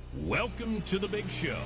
Welcome to the big show.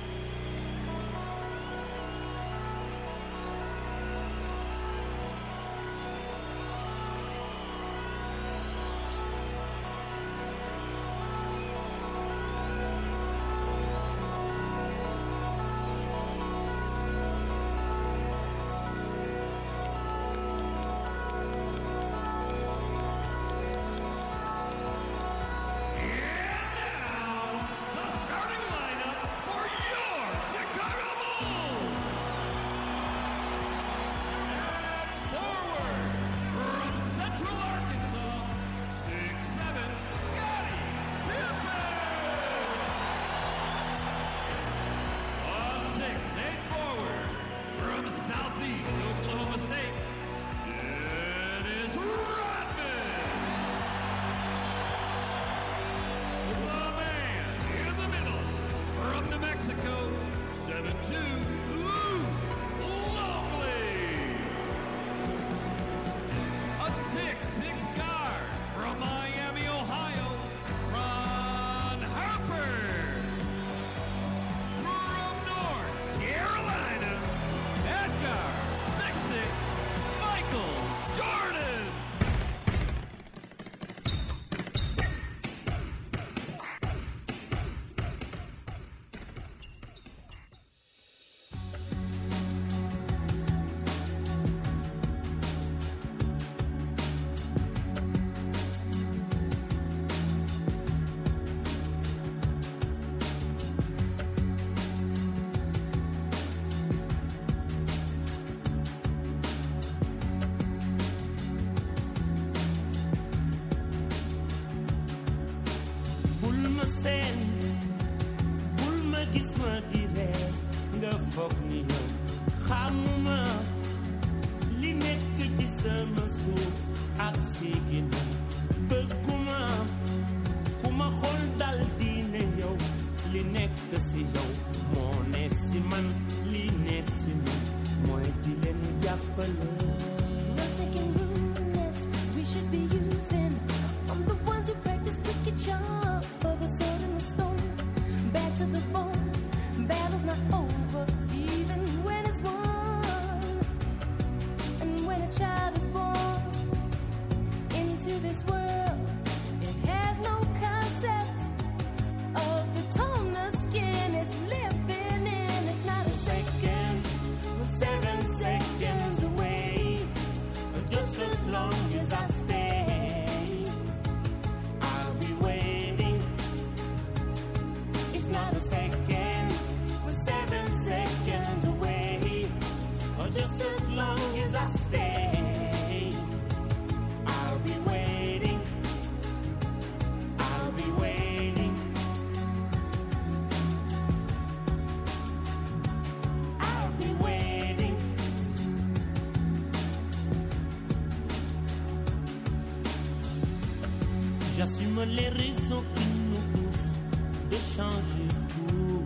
J'assume les raisons qui nous poussent de changer tout.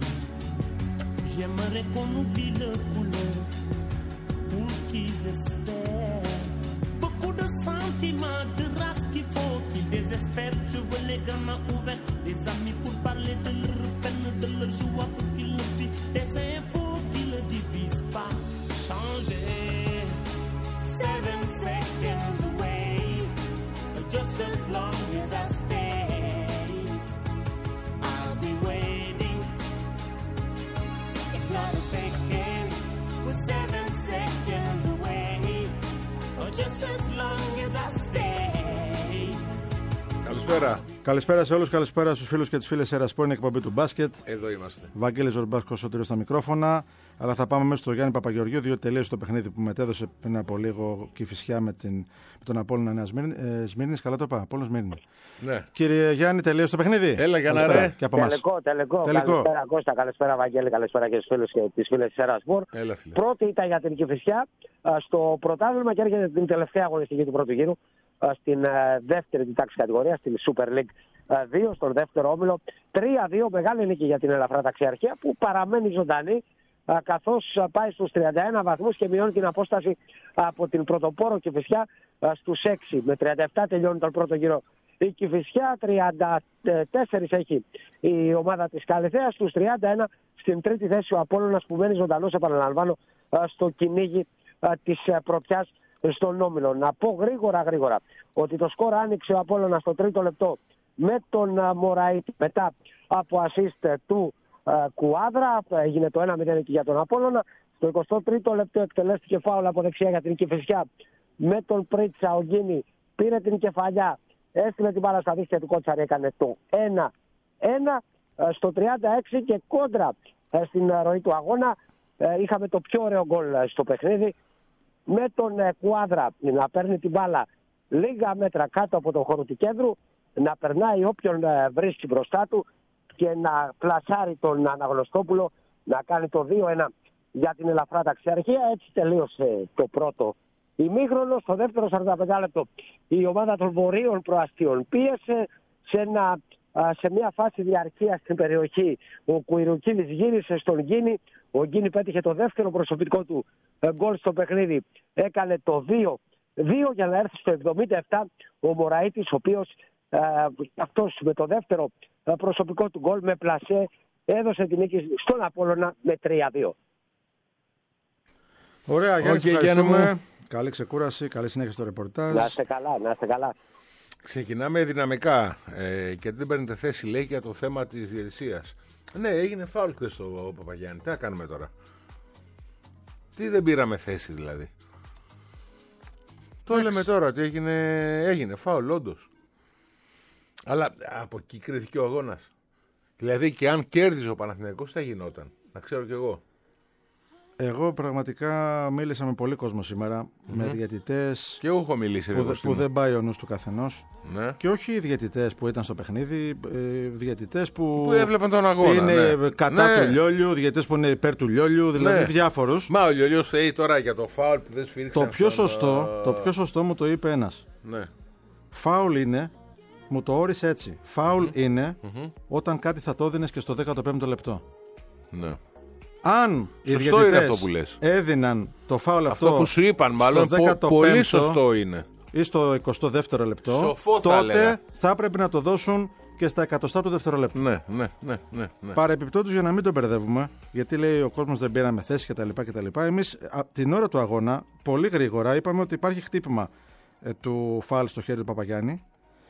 J'aimerais qu'on oublie le couleur pour qu'ils espèrent. Beaucoup de sentiments, de race qu'il faut qu'ils désespèrent. Je veux les gamins ouverts, des amis pour parler de leur peine, de leur joie pour qu'ils le vivent. Des infos qui ne divisent pas. Changer. 7 seconds away, just as long as I stay, I'll be waiting. It's not a second, we're 7 seconds away, or just as long as I stay. Καλησπέρα. Καλησπέρα σε όλους, καλησπέρα στους φίλους και τις φίλες Ερασπόρ, είναι εκπομπή του μπάσκετ. Εδώ είμαστε. Βαγγέλης Ζορμπάσκος, Σωτήριος στα μικρόφωνα. Αλλά θα πάμε μέσα στο Γιάννη Παπαγεωργίου, διότι τελείωσε το παιχνίδι που μετέδωσε πριν από λίγο Κηφισιά με τον Απόλλωνα Νέα Σμύρνης. Καλά το είπα, Απόλλωνα Σμύρνη. Ναι. Κύριε Γιάννη, τελείωσε το παιχνίδι. Έλα για να ρε. Τελικό. Καλησπέρα Κώστα, καλησπέρα Βαγγέλη, καλησπέρα και στους φίλους και τις φίλες της Ερασπόρ. Πρώτη ήταν για την Κηφισιά στο πρωτάθλημα και έρχεται την τελευταία αγωνιστική του πρώτου γύρου στην δεύτερη τάξη κατηγορία, στην Super League 2, στον δεύτερο όμιλο. 3-2, μεγάλη νίκη για την ελαφρά ταξιαρχία που παραμένει ζωντανή, καθώς πάει στους 31 βαθμούς και μειώνει την απόσταση από την πρωτοπόρο Κηφισιά στους 6. Με 37 τελειώνει τον πρώτο γύρο Η Κηφισιά 34 έχει η ομάδα της Καλυθέας, τους 31 στην τρίτη θέση ο Απόλλωνας που μένει ζωντανός, επαναλαμβάνω, στο κυνήγι της πρωτιάς στον όμιλο. Να πω γρήγορα ότι το σκορ άνοιξε ο Απόλλωνας στο τρίτο λεπτό με τον Μωραήτη μετά από ασίστ του Κουάδρα. Έγινε το 1-0 για τον Απόλλωνα. Στο 23ο λεπτό εκτελέστηκε φάουλ από δεξιά για την Κηφισιά με τον Πρίτσα. Ο Γκίνη πήρε την κεφαλιά, έστειλε την μπάλα στα δίχτυα του Κότσαρη, έκανε το 1-1. Στο 36 και κόντρα στην ροή του αγώνα είχαμε το πιο ωραίο γκολ στο παιχνίδι, με τον Κουάδρα να παίρνει την μπάλα λίγα μέτρα κάτω από το χώρο του κέντρου, να περνάει όποιον βρίσκει μπροστά του και να πλασάρει τον Αναγνωστόπουλο να κάνει το 2-1 για την ελαφρά ταξιαρχία. Έτσι τελείωσε το πρώτο ημίχρονο. Στο δεύτερο 45 λεπτό η ομάδα των Βορείων Προαστίων πίεσε σε μια φάση διαρκείας στην περιοχή. Ο Κουιρουκίνης γύρισε στον Γκίνη. Ο Γκίνη πέτυχε το δεύτερο προσωπικό του γκολ στο παιχνίδι. Έκανε το 2-2 για να έρθει στο 77 ο Μωραήτης, ο οποίος αυτός με το δεύτερο προσωπικό του γκολ με πλασέ έδωσε την νίκη στον Απόλλωνα με 3-2. Ωραία, Γιάννη, ευχαριστούμε. Καλή ξεκούραση, καλή συνέχεια στο ρεπορτάζ. Να είστε καλά. Ξεκινάμε δυναμικά και δεν παίρνετε θέση, λέει, για το θέμα της διαιτησίας. Ναι, έγινε φάουλ χθες στο Παπαγιάννη. Τι θα κάνουμε τώρα? Τι δεν πήραμε θέση δηλαδή? Το λέμε τώρα ότι έγινε φάουλ όντως. Αλλά από εκεί κρίθηκε ο αγώνας. Δηλαδή και αν κέρδιζε ο Παναθηναϊκός θα γινόταν? Να ξέρω κι εγώ. Εγώ πραγματικά μίλησα με πολύ κόσμο σήμερα, με διαιτητές και εγώ έχω μιλήσει που δεν πάει ο νους του καθενός. Ναι. Και όχι οι διαιτητές που ήταν στο παιχνίδι, διαιτητές που έβλεπαν τον αγώνα. Είναι κατά του Λιόλιου, διαιτητές που είναι υπέρ του Λιόλιου, δηλαδή διάφορους. Μα ο Λιόλιος λέει τώρα για το φάουλ που δεν σφίριξε. Το πιο σωστό μου το είπε ένας. Ναι. Φάουλ είναι, μου το όρισε έτσι. Φάουλ είναι όταν κάτι θα το έδινες και στο 15ο λεπτό. Ναι. Αν οι διαιτητές έδιναν το φάουλ αυτό που σου είπαν, μάλλον πολύ σωστό είναι, ή στο 22ο λεπτό, σοφό τότε θα έπρεπε να το δώσουν και στα εκατοστά του δευτερολέπτου. Ναι. Παρεπιπτόντως, για να μην τον μπερδεύουμε, γιατί λέει ο κόσμος δεν πήραμε θέση κτλ. Εμείς την ώρα του αγώνα, πολύ γρήγορα, είπαμε ότι υπάρχει χτύπημα του φάουλ στο χέρι του Παπαγιάννη.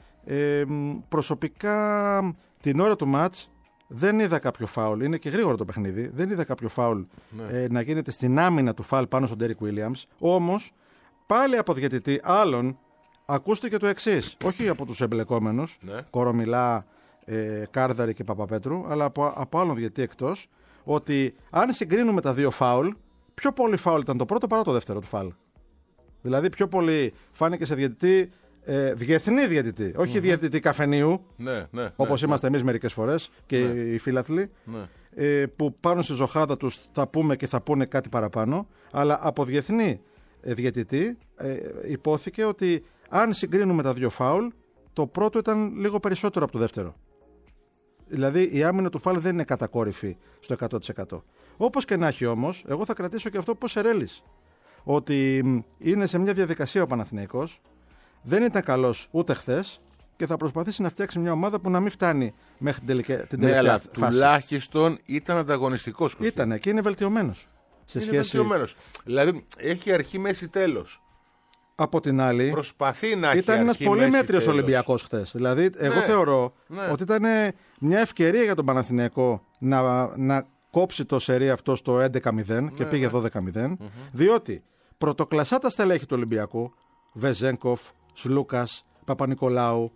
Προσωπικά, την ώρα του μάτς, δεν είδα κάποιο φάουλ, είναι και γρήγορο το παιχνίδι. Δεν είδα κάποιο φάουλ να γίνεται στην άμυνα του φάουλ πάνω στον Ντέρικ Βίλιαμς. Όμως, πάλι από διαιτητή άλλον, ακούστηκε το εξής. Όχι από τους εμπλεκόμενους, Κορομιλά, Κάρδαρη και Παπαπέτρου, αλλά από άλλον διαιτητή εκτός, ότι αν συγκρίνουμε τα δύο φάουλ, πιο πολύ φάουλ ήταν το πρώτο παρά το δεύτερο του φάουλ. Δηλαδή, πιο πολύ φάνηκε σε διαιτητή. Διεθνή διαιτητή, όχι διαιτητή καφενείου, όπως είμαστε εμείς μερικές φορές και οι φίλαθλοι, που πάνω στη ζωχάδα τους θα πούμε και θα πούνε κάτι παραπάνω, αλλά από διεθνή διαιτητή υπόθηκε ότι αν συγκρίνουμε τα δύο φάουλ, το πρώτο ήταν λίγο περισσότερο από το δεύτερο. Δηλαδή η άμυνα του φάουλ δεν είναι κατακόρυφη στο 100%. Όπως και να έχει όμως, εγώ θα κρατήσω και αυτό που είπε ο Σερέλης, ότι είναι σε μια διαδικασία ο Παναθηναϊκός. Δεν ήταν καλός ούτε χθες και θα προσπαθήσει να φτιάξει μια ομάδα που να μην φτάνει μέχρι την τελευταία αλλά φάση. Τουλάχιστον ήταν ανταγωνιστικός. Ήταν και είναι βελτιωμένος. Βελτιωμένος. Δηλαδή έχει αρχή, μέση, τέλος. Από την άλλη, προσπαθεί να έχει ήταν ένας πολύ μέτριος Ολυμπιακός χθες. Δηλαδή, εγώ θεωρώ ότι ήταν μια ευκαιρία για τον Παναθηναϊκό να κόψει το σερί αυτό στο 11-0 και πήγε 12-0, διότι πρωτοκλασσά τα στελέχη του Ολυμπιακού, Βεζένκοφ, Σλούκας, Παπα-Νικολάου,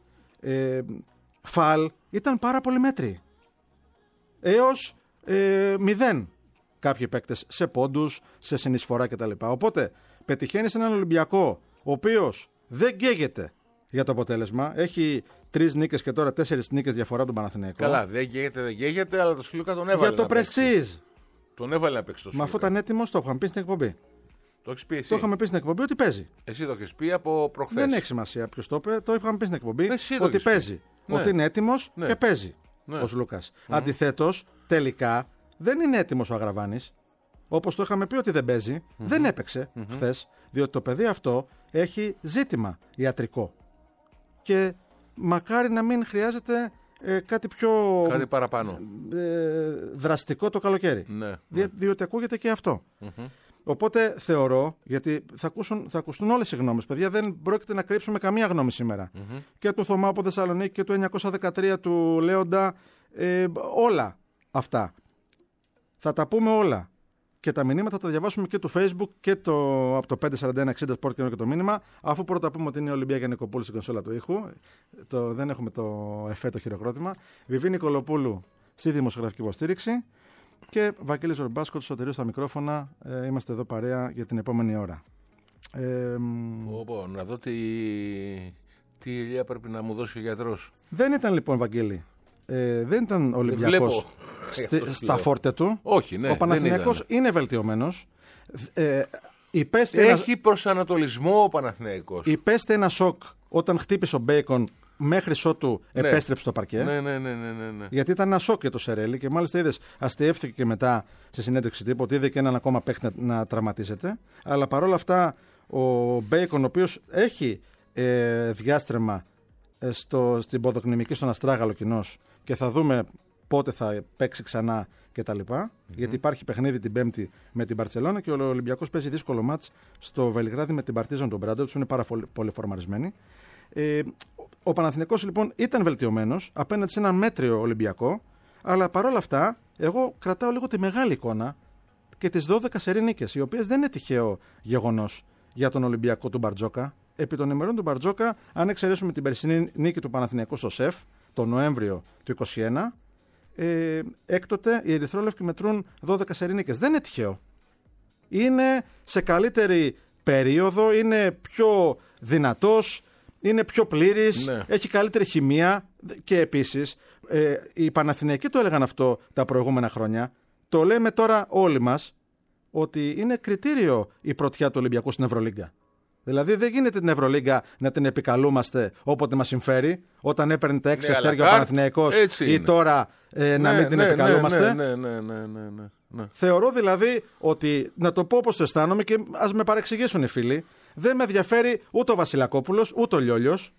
Φαλ, ήταν πάρα πολύ μέτριοι. Έως 0 κάποιοι παίκτες σε πόντους, σε συνεισφορά κτλ. Οπότε πετυχαίνεις έναν Ολυμπιακό ο οποίος δεν γκαίγεται για το αποτέλεσμα. Έχει 3 νίκες και τώρα 4 νίκες διαφορά τον Παναθηναϊκό. Καλά, δεν γκαίγεται, αλλά το Σλούκα τον έβαλε. Για το πρεστίζ. Τον έβαλε να παίξει το Σλούκα. Μα αφού ήταν έτοιμος, το είχαμε πει στην εκπομπή. Το έχεις πει εσύ. Το είχαμε πει στην εκπομπή ότι παίζει. Εσύ το έχεις πει από προχθές. Δεν έχει σημασία ποιος το είπε. Το είχαμε πει στην εκπομπή ότι παίζει. Ότι είναι έτοιμος και παίζει ο Σλούκας. Αντιθέτως, τελικά δεν είναι έτοιμος ο Αγραβάνης. Όπως το είχαμε πει ότι δεν παίζει, δεν έπαιξε χθες. Διότι το παιδί αυτό έχει ζήτημα ιατρικό. Και μακάρι να μην χρειάζεται κάτι πιο κάτι παραπάνω δραστικό το καλοκαίρι. Διότι ακούγεται και αυτό. Οπότε θεωρώ, γιατί θα ακουστούν όλες οι γνώμες, παιδιά, δεν πρόκειται να κρύψουμε καμία γνώμη σήμερα. Και του Θωμά από Θεσσαλονίκη και του 913 του Λέοντα, όλα αυτά. Θα τα πούμε όλα. Και τα μηνύματα θα τα διαβάσουμε και του Facebook και από το 54160 Sport και το μήνυμα. Αφού πρώτα πούμε ότι είναι η Ολυμπία Γιαννικοπούλου στην κονσόλα του ήχου. Δεν έχουμε το εφέ, το χειροκρότημα. Βιβί Νικολοπούλου στη δημοσιογραφική υποστήριξη. Και Βαγγέλης Ζορμπάσκο, Σωτηρίου στα μικρόφωνα. Είμαστε εδώ παρέα για την επόμενη ώρα. Να δω τι ηλιά πρέπει να μου δώσει ο γιατρός. Δεν ήταν λοιπόν, Βαγγέλη. Δεν ήταν Ολυμπιακός στα φόρτε του. Όχι, ναι, ο Παναθηναϊκός είναι βελτιωμένος. Έχει προσανατολισμό ο Παναθηναϊκός. Υπέστη ένα σοκ όταν χτύπησε ο Μπέικον μέχρι ότου επέστρεψε στο παρκέ. Ναι. Γιατί ήταν ένα σοκ για το Σερέλι και μάλιστα είδες, αστιεύθηκε και μετά σε συνέντευξη τύπου ότι είδε και έναν ακόμα παίχτη να τραυματίζεται. Αλλά παρόλα αυτά ο Μπέικον, ο οποίος έχει διάστρεμα στην ποδοκνημική στον αστράγαλο κοινός και θα δούμε πότε θα παίξει ξανά κτλ. Γιατί υπάρχει παιχνίδι την Πέμπτη με την Μπαρτσελόνα και ο Ολυμπιακός παίζει δύσκολο μάτς στο Βελιγράδι με την Παρτίζαν τον Μπράντοβιτς, που είναι πάρα πολύ φορμαρισμένοι. Ο Παναθηναϊκός λοιπόν ήταν βελτιωμένος απέναντι σε έναν μέτριο Ολυμπιακό, αλλά παρόλα αυτά εγώ κρατάω λίγο τη μεγάλη εικόνα και τις 12 σερί νίκες, οι οποίες δεν είναι τυχαίο γεγονός για τον Ολυμπιακό του Μπαρτζόκα. Επί των ημερών του Μπαρτζόκα, αν εξαιρέσουμε την περσινή νίκη του Παναθηναϊκού στο ΣΕΦ, τον Νοέμβριο του 2021, έκτοτε οι ερυθρόλευκοι μετρούν 12 σερί νίκες. Δεν είναι τυχαίο. Είναι σε καλύτερη περίοδο, είναι πιο δυνατός, είναι πιο πλήρης, έχει καλύτερη χημεία και επίσης οι Παναθηναϊκοί το έλεγαν αυτό τα προηγούμενα χρόνια. Το λέμε τώρα όλοι μας ότι είναι κριτήριο η πρωτιά του Ολυμπιακού στην Ευρωλίγκα. Δηλαδή δεν γίνεται την Ευρωλίγκα να την επικαλούμαστε όποτε μας συμφέρει, όταν έπαιρνε τα 6 αστέρια ο Παναθηναϊκός ή τώρα να μην την επικαλούμαστε. Ναι. Θεωρώ δηλαδή ότι, να το πω όπως το αισθάνομαι και ας με παρεξηγήσουν οι φίλοι, δεν με ενδιαφέρει ούτε ο Βασιλακόπουλος ούτε ο Λιόλιος.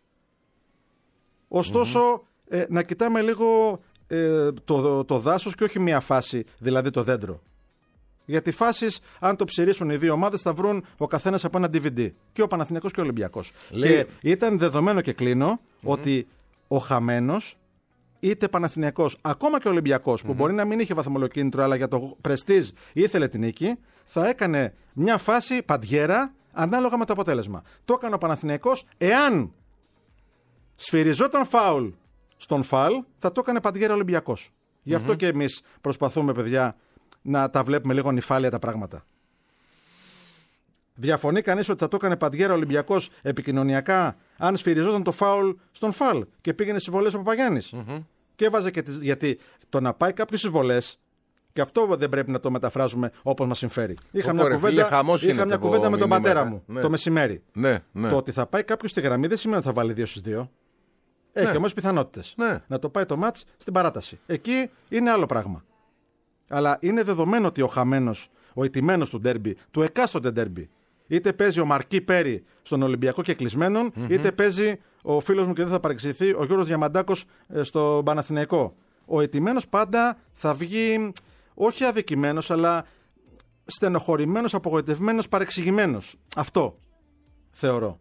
Ωστόσο να κοιτάμε λίγο το δάσος και όχι μια φάση, δηλαδή το δέντρο. Γιατί φάσεις, αν το ψηρίσουν οι δύο ομάδες, θα βρουν ο καθένας από ένα DVD. Και ο Παναθηναϊκός και ο Ολυμπιακός. Και ήταν δεδομένο και κλείνω ότι ο χαμένος, είτε Παναθηναϊκός, ακόμα και ο Ολυμπιακός, που μπορεί να μην είχε βαθμολογικίνητρο, αλλά για το πρεστίζ ήθελε την νίκη, θα έκανε μια φάση παντιέρα ανάλογα με το αποτέλεσμα. Το έκανε ο Παναθηναϊκός, εάν σφυριζόταν φάουλ στον φαλ, θα το έκανε παντιέρα Ολυμπιακός. Γι' αυτό και εμείς προσπαθούμε, παιδιά, να τα βλέπουμε λίγο νυφάλια τα πράγματα. Διαφωνεί κανείς ότι θα το έκανε παντιέρα Ολυμπιακός επικοινωνιακά αν σφυριζόταν το φάουλ στον φαλ και πήγαινε στις βολές ο Παπαγιάννης? Και έβαζε και γιατί το να πάει κάποιος στις βολές, και αυτό δεν πρέπει να το μεταφράζουμε όπως μας συμφέρει. Είχα μια κουβέντα με τον πατέρα μου το μεσημέρι. Το ότι θα πάει κάποιος στη γραμμή δεν σημαίνει ότι θα βάλει 2 στις 2. Έχει όμως πιθανότητες να το πάει το μάτς στην παράταση. Εκεί είναι άλλο πράγμα. Αλλά είναι δεδομένο ότι ο χαμένος, ο ηττημένος του ντέρμπι, του εκάστοτε ντέρμπι, είτε παίζει ο Μαρκή Πέρι στον Ολυμπιακό και κλεισμένον, είτε παίζει ο φίλος μου και δεν θα παρεξηγηθεί, ο Γιώργος Διαμαντάκος στο Παναθηναϊκό. Ο ηττημένος πάντα θα βγει όχι αδικημένος, αλλά στενοχωρημένος, απογοητευμένος, παρεξηγημένος. Αυτό θεωρώ.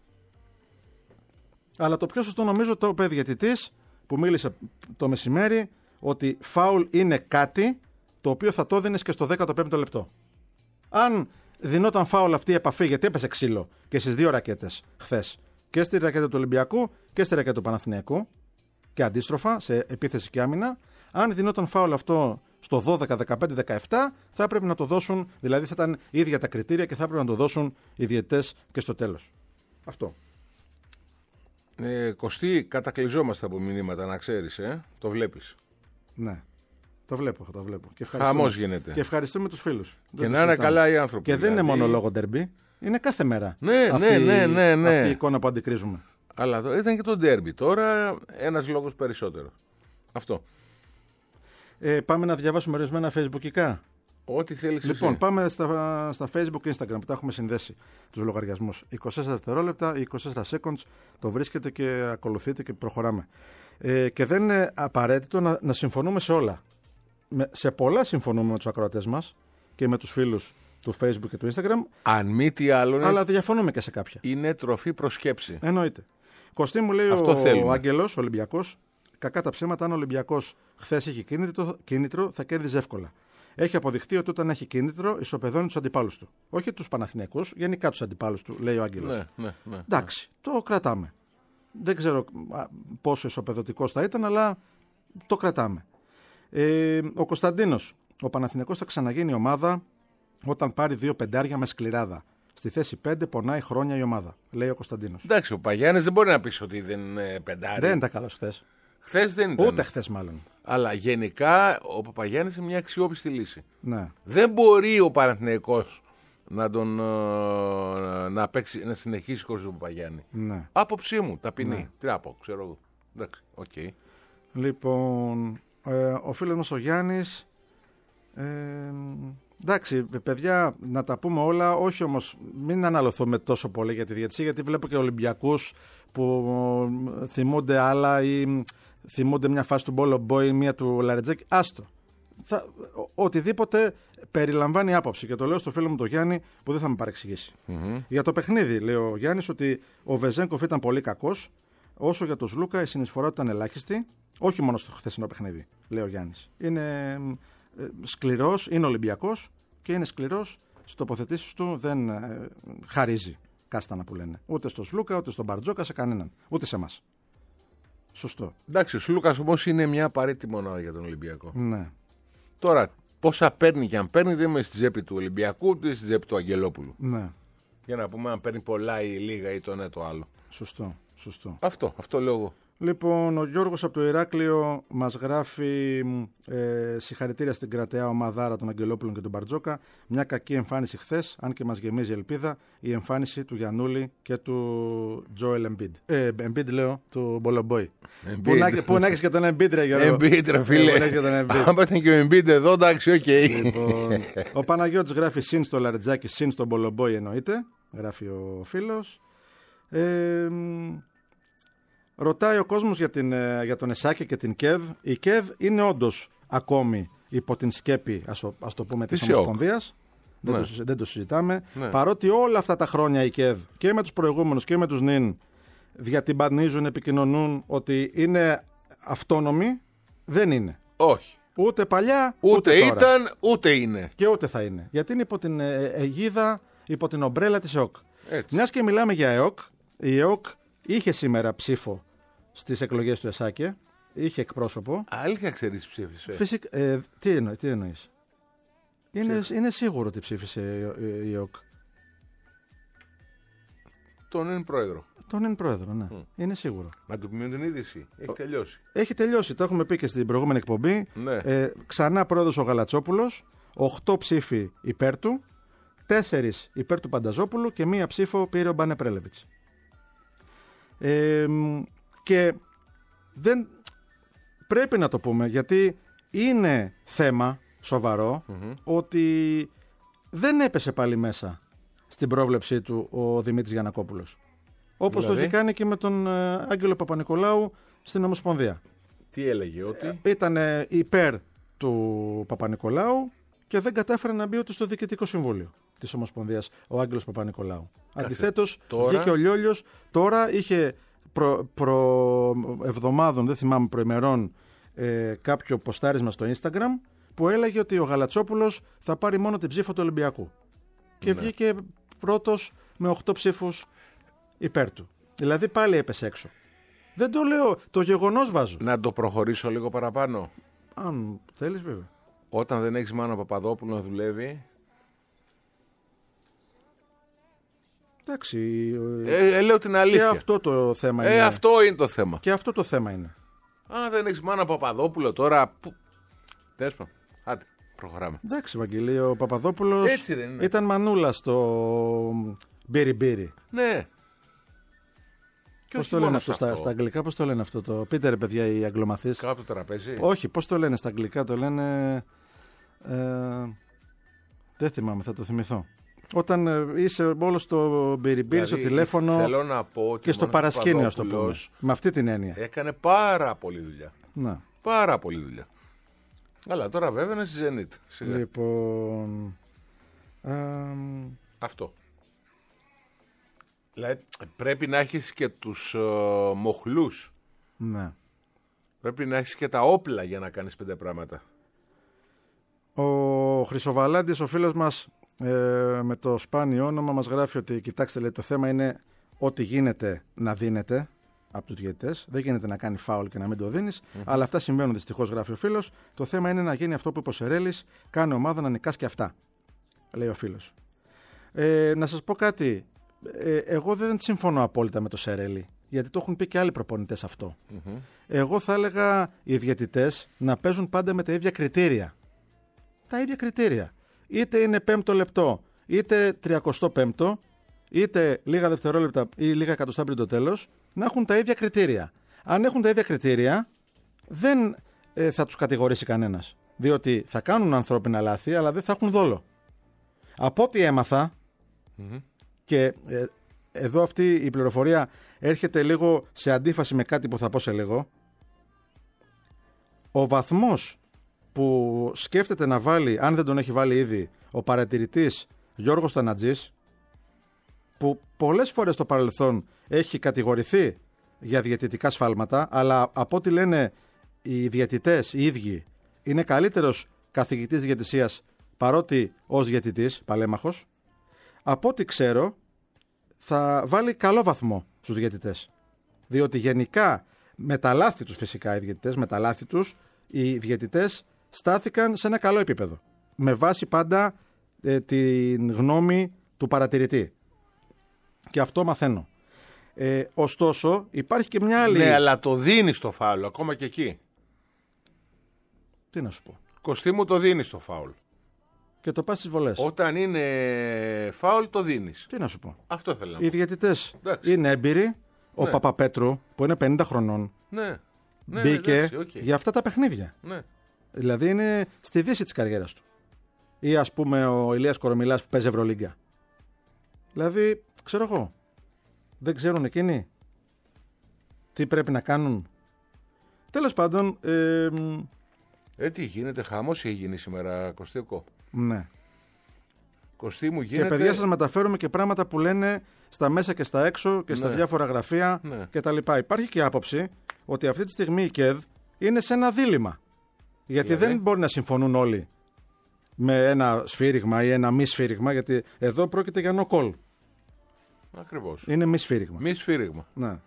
Αλλά το πιο σωστό νομίζω το είπε διαιτητής που μίλησε το μεσημέρι, ότι φάουλ είναι κάτι το οποίο θα το έδινες και στο 15ο λεπτό. Αν δινόταν φάουλ αυτή η επαφή, γιατί έπεσε ξύλο και στις 2 ρακέτες χθες, και στη ρακέτα του Ολυμπιακού και στη ρακέτα του Παναθηναϊκού, και αντίστροφα σε επίθεση και άμυνα, αν δινόταν φάουλ αυτό στο 12, 15, 17, θα έπρεπε να το δώσουν, δηλαδή θα ήταν ίδια τα κριτήρια και θα έπρεπε να το δώσουν οι διαιτητές και στο τέλος. Αυτό. Κωστή, κατακλυζόμαστε από μηνύματα, να ξέρεις, το βλέπεις. Ναι. Το βλέπω. Χαμός γίνεται. Και ευχαριστούμε τους φίλους. Και να είναι καλά οι άνθρωποι. Και δεν είναι μόνο λόγο ντερμπι, είναι κάθε μέρα. Ναι. Αυτή η εικόνα που αντικρίζουμε. Αλλά ήταν και το ντερμπι. Τώρα ένας λόγος περισσότερο. Αυτό. Πάμε να διαβάσουμε ορισμένα facebookικά. Ό,τι θέλεις. Λοιπόν, εσύ. πάμε στα Facebook και Instagram που τα έχουμε συνδέσει τους λογαριασμούς. 24 δευτερόλεπτα, 24 seconds, το βρίσκετε και ακολουθείτε και προχωράμε. Και δεν είναι απαραίτητο να συμφωνούμε σε όλα. Σε πολλά συμφωνούμε με τους ακροατές μας και με τους φίλους του Facebook και του Instagram. Αν μη τι άλλο. Αλλά διαφωνούμε και σε κάποια. Είναι τροφή προς σκέψη. Εννοείται. Κωστή μου λέει ο Άγγελος, ο Ολυμπιακός, κακά τα ψέματα, αν ο Ολυμπιακός χθες είχε κίνητρο, θα κέρδιζε εύκολα. Έχει αποδειχτεί ότι όταν έχει κίνητρο, ισοπεδώνει τους αντιπάλους του. Όχι τους Παναθηναϊκούς, γενικά τους αντιπάλους του, λέει ο Άγγελος. Ναι. Εντάξει, το κρατάμε. Δεν ξέρω πόσο ισοπεδωτικός θα ήταν, αλλά το κρατάμε. Ο Κωνσταντίνος, ο Παναθηναϊκός θα ξαναγίνει ομάδα όταν πάρει 2 πεντάρια με σκληράδα. Στη θέση 5 πονάει χρόνια η ομάδα, λέει ο Κωνσταντίνος. Εντάξει, ο Παγιάννης δεν μπορεί να πει ότι δεν είναι πεντάρι. Δεν ήταν καλός χθες. Χθες δεν ήταν. Ούτε χθες μάλλον. Αλλά γενικά ο Παπαγιάννης είναι μια αξιόπιστη λύση. Ναι. Δεν μπορεί ο Παναθηναϊκός να συνεχίσει χωρίς τον Παπαγιάννη. Ναι. Άποψή μου, ταπεινή. Ναι. Τι να πω, ξέρω εγώ. Εντάξει, οκ. Λοιπόν, ο φίλος μας ο Γιάννης. Εντάξει, παιδιά, να τα πούμε όλα, όχι όμως μην αναλωθούμε τόσο πολύ για τη διαιτησία, γιατί βλέπω και Ολυμπιακούς που θυμούνται άλλα ή θυμούνται μια φάση του Μπόλο Μπόι, μια του Λαρετζάκη. Άστο. Οτιδήποτε περιλαμβάνει άποψη. Και το λέω στο φίλο μου τον Γιάννη που δεν θα με παρεξηγήσει. Mm-hmm. Για το παιχνίδι, λέει ο Γιάννης, ότι ο Βεζένκοφ ήταν πολύ κακός. Όσο για τον Σλούκα η συνεισφορά του ήταν ελάχιστη. Όχι μόνο στο χθεσινό παιχνίδι, λέει ο Γιάννης. Είναι σκληρός, είναι Ολυμπιακός και είναι σκληρός. Στις τοποθετήσεις του δεν χαρίζει κάστανα που λένε. Ούτε στο Σλούκα, ούτε στον Μπαρτζόκα, σε κανέναν. Ούτε σε εμάς. Σωστό. Εντάξει, ο Σλούκας όμως είναι μια απαραίτητη μονάδα για τον Ολυμπιακό. Ναι. Τώρα, πόσα παίρνει και αν παίρνει, δεν είμαι στη τσέπη του Ολυμπιακού, ούτε στη τσέπη του Αγγελόπουλου. Ναι. Για να πούμε αν παίρνει πολλά ή λίγα ή το ένα το άλλο. Σωστό. Αυτό λέω εγώ. Λοιπόν, ο Γιώργος από το Ηράκλειο μας γράφει συγχαρητήρια στην κρατεά ομαδάρα των Αγγελόπουλων και του Μπαρτζόκα. Μια κακή εμφάνιση χθες, αν και μας γεμίζει ελπίδα, η εμφάνιση του Γιαννούλη και του Τζόελ Εμπίντ. Εμπίντ λέω, του Μπολομπόι. Πού να έχεις και τον Εμπίντ, ρε Γιώργο. Εμπίντ, ρε φίλε. Αν ήταν και ο Εμπίντ εδώ, εντάξει, οκ. Λοιπόν, ο Παναγιώτης γράφει συν στο Λαρετζάκι, συν στο Μπολομπόι εννοείται. Γράφει ο φίλος. Ρωτάει ο κόσμος για τον Εσάκη και την ΚΕΒ. Η ΚΕΒ είναι όντως ακόμη υπό την σκέπη, ας το πούμε, της Ομοσπονδίας. Δεν το συζητάμε. Ναι. Παρότι όλα αυτά τα χρόνια η ΚΕΒ και με τους προηγούμενους και με τους νυν διατυμπανίζουν, επικοινωνούν ότι είναι αυτόνομοι, δεν είναι. Όχι. Ούτε παλιά, ούτε τώρα. Ήταν, ούτε είναι. Και ούτε θα είναι. Γιατί είναι υπό την αιγίδα, υπό την ομπρέλα της ΕΟΚ. Μιας και μιλάμε για ΕΟΚ, η ΕΟΚ είχε σήμερα ψήφο στις εκλογές του Εσάκη, είχε εκπρόσωπο. Αλήθεια ξέρεις ψήφισε. Φυσικά, τι εννοείς. Είναι σίγουρο ότι ψήφισε η ΕΟΚ. Τον είναι πρόεδρο. Τον είναι πρόεδρο, ναι. Είναι σίγουρο. Να του πούμε την είδηση. Έχει τελειώσει. Έχει τελειώσει. Το έχουμε πει και στην προηγούμενη εκπομπή. Ναι. Ξανά πρόεδρος ο Γαλατσόπουλος. 8 ψήφοι υπέρ του. 4 υπέρ του Πανταζόπουλου και 1 ψήφο πήρε ο Μπάνε Πρέλεβιτς. Και δεν πρέπει να το πούμε, γιατί είναι θέμα σοβαρό ότι δεν έπεσε πάλι μέσα στην πρόβλεψή του ο Δημήτρης Γιαννακόπουλος, όπως το είχε κάνει και με τον Άγγελο Παπανικολάου στην Ομοσπονδία. Τι έλεγε? Ότι ήταν υπέρ του Παπανικολάου και δεν κατάφερε να μπει ούτε στο Διοικητικό Συμβούλιο της Ομοσπονδίας ο Άγγελος Παπανικολάου. Αντιθέτως βγήκε ο Λιόλιος. Τώρα είχε εβδομάδων, δεν θυμάμαι, προημερών, κάποιο ποστάρισμα στο Instagram που έλεγε ότι ο Γαλατσόπουλος θα πάρει μόνο την ψήφο του Ολυμπιακού. Και βγήκε πρώτος με 8 ψήφους υπέρ του. Δηλαδή πάλι έπεσε έξω. Δεν το λέω, το γεγονός βάζω. Να το προχωρήσω λίγο παραπάνω. Αν θέλεις, βέβαια. Όταν δεν έχεις Μάνο Παπαδόπουλο να δουλεύει. Εντάξει. Λέω την αλήθεια. Και αυτό το θέμα είναι. Αυτό είναι το θέμα. Και αυτό το θέμα είναι. Αν δεν έχεις Μάνο Παπαδόπουλο τώρα. Τέσπα. Άντε, προχωράμε. Εντάξει, Βαγγελή, ο Παπαδόπουλος έτσι δεν είναι? Ήταν μανούλα στο μπύρι. Ναι. Πώς το λένε αυτό στα αγγλικά, πώς το λένε αυτό το. Πείτε ρε παιδιά οι αγγλομαθείς. Κάτω το τραπέζι. Όχι, πώς το λένε στα αγγλικά, το λένε. Δεν θυμάμαι, θα το θυμηθώ. Όταν είσαι όλο στο μπυριμπύρι, στο τηλέφωνο θέλω να πω ότι και στο παρασκήνιο, ας το πούμε. Με αυτή την έννοια. Έκανε πάρα πολλή δουλειά. Να. Πάρα πολλή δουλειά. Αλλά τώρα βέβαια είναι στη Zenit. Λοιπόν. Αυτό. Δηλαδή, πρέπει να έχεις και τους μοχλούς. Ναι. Πρέπει να έχεις και τα όπλα για να κάνεις 5 πράγματα. Ο Χρυσοβαλάντης, ο φίλος μας, με το σπάνιο όνομα, μας γράφει ότι κοιτάξτε, λέει, το θέμα είναι ό,τι γίνεται να δίνεται από τους διαιτητές. Δεν γίνεται να κάνει φάουλ και να μην το δίνεις. Αλλά αυτά συμβαίνουν δυστυχώς, γράφει ο φίλος. Το θέμα είναι να γίνει αυτό που είπε ο Σερέλης, κάνει ομάδα να νικάς και αυτά, λέει ο φίλος. Να σας πω κάτι. Εγώ δεν συμφωνώ απόλυτα με το Σερέλη, γιατί το έχουν πει και άλλοι προπονητές αυτό. Εγώ θα έλεγα οι διαιτητές να παίζουν πάντα με τα ίδια κριτήρια. Τα ίδια κριτήρια. Είτε είναι 5ο λεπτό, είτε 35ο, είτε λίγα δευτερόλεπτα ή λίγα εκατοστά πριν το τέλος, να έχουν τα ίδια κριτήρια. Αν έχουν τα ίδια κριτήρια, δεν θα τους κατηγορήσει κανένας. Διότι θα κάνουν ανθρώπινα λάθη, αλλά δεν θα έχουν δόλο. Από ό,τι έμαθα, και εδώ αυτή η πληροφορία έρχεται λίγο σε αντίφαση με κάτι που θα πω σε λίγο, ο βαθμός που σκέφτεται να βάλει, αν δεν τον έχει βάλει ήδη, ο παρατηρητής Γιώργος Τανατζής, που πολλές φορές στο παρελθόν έχει κατηγορηθεί για διαιτητικά σφάλματα, αλλά από ό,τι λένε οι διαιτητές οι ίδιοι, είναι καλύτερος καθηγητής διαιτησίας παρότι ως διαιτητής, παλέμαχος, από ό,τι ξέρω θα βάλει καλό βαθμό στους διαιτητές. Διότι γενικά με τα λάθη τους, φυσικά οι διαιτητές, με τα λάθη τους, οι διαιτητές στάθηκαν σε ένα καλό επίπεδο. Με βάση πάντα την γνώμη του παρατηρητή. Και αυτό μαθαίνω. Ωστόσο, υπάρχει και μια άλλη... Ναι, αλλά το δίνεις το φάουλ, ακόμα και εκεί. Τι να σου πω. Κωστή μου, το δίνεις το φάουλ. Και το πας στις βολές. Όταν είναι φάουλ, το δίνεις. Τι να σου πω. Αυτό θέλω να πω. Οι διαιτητές είναι έμπειροι. Ναι. Ο Παπαπέτρου, που είναι 50 χρονών, μπήκε για αυτά τα παιχνίδια. Ναι. Δηλαδή είναι στη δύση της καριέρας του. Ή ας πούμε ο Ηλίας Κορομιλάς που παίζει Ευρωλίγκα. Δηλαδή, ξέρω εγώ, δεν ξέρουν εκείνοι τι πρέπει να κάνουν. Τέλος πάντων... τι γίνεται, χαμός έχει γίνει σήμερα, Κωστίκο. Ναι. Κωστή μου γίνεται... Και παιδιά, σας μεταφέρουμε και πράγματα που λένε στα μέσα και στα έξω και στα διάφορα γραφεία κτλ. Υπάρχει και άποψη ότι αυτή τη στιγμή η ΚΕΔ είναι σε ένα δίλημμα. Γιατί δεν μπορεί να συμφωνούν όλοι με ένα σφύριγμα ή ένα μη σφύριγμα, γιατί εδώ πρόκειται για no call. Ακριβώς. Είναι μη σφύριγμα. Μη σφύριγμα. Ναι.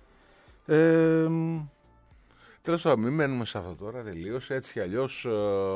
Τέλος πάντων, μην μένουμε σε αυτό τώρα, τελείωσε. Έτσι κι αλλιώς,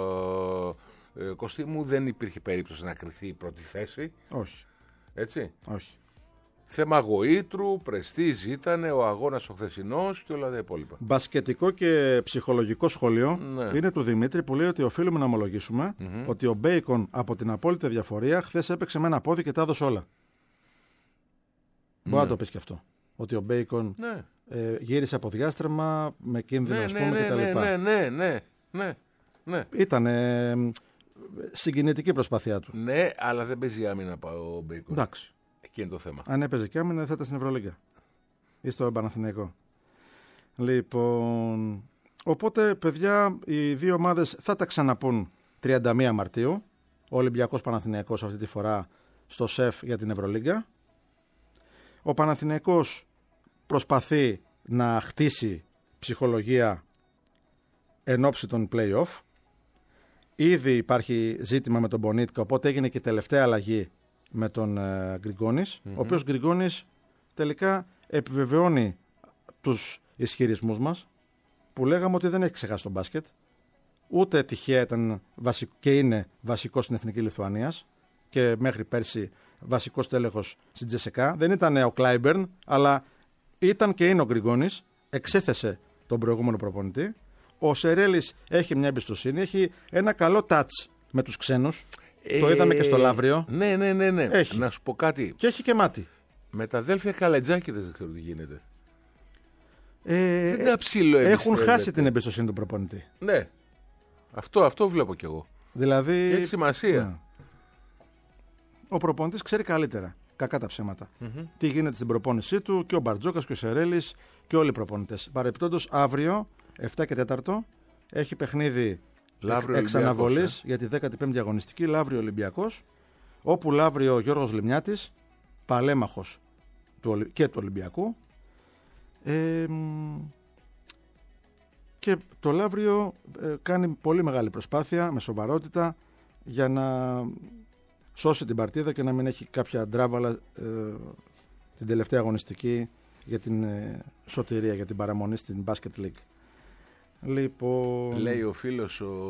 Κωστή μου, δεν υπήρχε περίπτωση να κριθεί η πρώτη θέση. Όχι. Έτσι. Όχι. Θέμα γοήτρου, πρεστίζ ήταν ο αγώνας ο χθεσινός και όλα τα υπόλοιπα. Μπασκετικό και ψυχολογικό σχόλιο είναι του Δημήτρη που λέει ότι οφείλουμε να ομολογήσουμε ότι ο Μπέικον από την απόλυτη διαφορία χθες έπαιξε με ένα πόδι και τα έδωσε όλα. Μπορεί να το πεις και αυτό. Ότι ο Μπέικον γύρισε από διάστρεμα με κίνδυνο, ας πούμε, κτλ. Ναι. Ήταν συγκινητική προσπάθειά του. Ναι, αλλά δεν παίζει άμυνα ο Μπέικον. Εντάξει. Εκεί είναι το θέμα. Αν έπαιζε και άμυνα, θα ήταν στην Ευρωλίγκα ή στο Παναθηναϊκό. Λοιπόν, οπότε, παιδιά, οι δύο ομάδες θα τα ξαναπούν 31 Μαρτίου. Ο Ολυμπιακός Παναθηναϊκός αυτή τη φορά στο ΣΕΦ για την Ευρωλίγκα. Ο Παναθηναϊκός προσπαθεί να χτίσει ψυχολογία εν ώψη των play-off. Ήδη υπάρχει ζήτημα με τον Μπονίτκα, οπότε έγινε και η τελευταία αλλαγή με τον Γκριγκόνης, ο οποίος Γκριγκόνης τελικά επιβεβαιώνει τους ισχυρισμούς μας που λέγαμε ότι δεν έχει ξεχάσει τον μπάσκετ, ούτε τυχαία ήταν και είναι βασικός στην Εθνική Λιθουανίας και μέχρι πέρσι βασικός τέλεχος στην Τζεσεκά. Δεν ήταν ο Κλάιμπερν, αλλά ήταν και είναι ο Γκριγκόνης, εξέθεσε τον προηγούμενο προπονητή. Ο Σερέλης έχει μια εμπιστοσύνη, έχει ένα καλό touch με τους ξένους. Το είδαμε και στο Λαύριο. Ναι. Έχει. Να σου πω κάτι. Και έχει και μάτι. Με τα αδέλφια Καλετζάκη δεν ξέρω τι γίνεται. Δεν τα έχουν χάσει την εμπιστοσύνη του προπονητή. Ναι. Αυτό βλέπω κι εγώ. Δηλαδή... Έχει σημασία. Ναι. ο προπονητής ξέρει καλύτερα. Κακά τα ψέματα. Τι γίνεται στην προπόνησή του και ο Μπαρτζόκας και ο Σερέλης και όλοι οι προπονητές. Παρεπτόντως, αύριο, 7 και 4, έχει παιχνίδι εξ αναβολής για τη 15η αγωνιστική, Λαύριο Ολυμπιακός, όπου Λαύριο ο Γιώργος Λιμιάτης, παλέμαχος και του Ολυμπιακού, και το Λαύριο κάνει πολύ μεγάλη προσπάθεια με σοβαρότητα για να σώσει την παρτίδα και να μην έχει κάποια ντράβαλα την τελευταία αγωνιστική για την σωτηρία, για την παραμονή στην Basket League. Λοιπόν... Λέει ο φίλος ο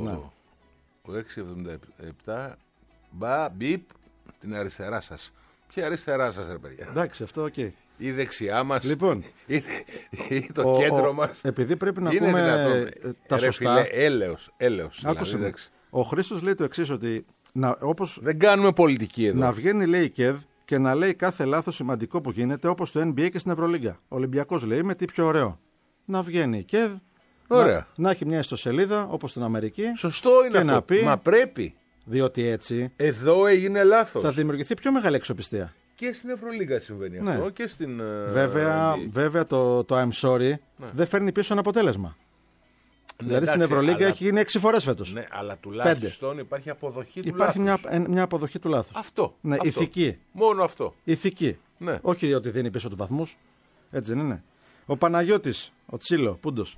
677, μπιπ την αριστερά σας. Ποια αριστερά σας, ρε παιδιά? Εντάξει, αυτό οκ. Η δεξιά μας, λοιπόν, ή το κέντρο μας. Επειδή πρέπει να πούμε τα σωστά. Έλεος. Δηλαδή, ο Χρήστος λέει το εξής, ότι όπως δεν κάνουμε πολιτική εδώ. Να βγαίνει, λέει, η ΚΕΔ και να λέει κάθε λάθος σημαντικό που γίνεται, όπως το NBA και στην Ευρωλίγκα. Ο Ολυμπιακός λέει με τι πιο ωραίο. Να βγαίνει η ΚΕΔ, να έχει μια ιστοσελίδα όπως στην Αμερική. Σωστό είναι και αυτό. Να πει, μα πρέπει. Διότι έτσι εδώ έγινε λάθος. Θα δημιουργηθεί πιο μεγάλη αξιοπιστία. Και στην Ευρωλίγκα συμβαίνει αυτό και στην. Βέβαια το I'm sorry δεν φέρνει πίσω ένα αποτέλεσμα. Δηλαδή στην Ευρωλίγκα έχει γίνει 6 φορές φέτος. Ναι, αλλά τουλάχιστον υπάρχει αποδοχή του λάθους. Υπάρχει μια αποδοχή του λάθους. Αυτό. Ναι, αυτό. ηθική. Μόνο αυτό. Ηθική. Ναι. Όχι ότι δίνει πίσω του βαθμούς. Έτσι δεν είναι? Ο Παναγιώτης, ο Τσίλο, Πούντος.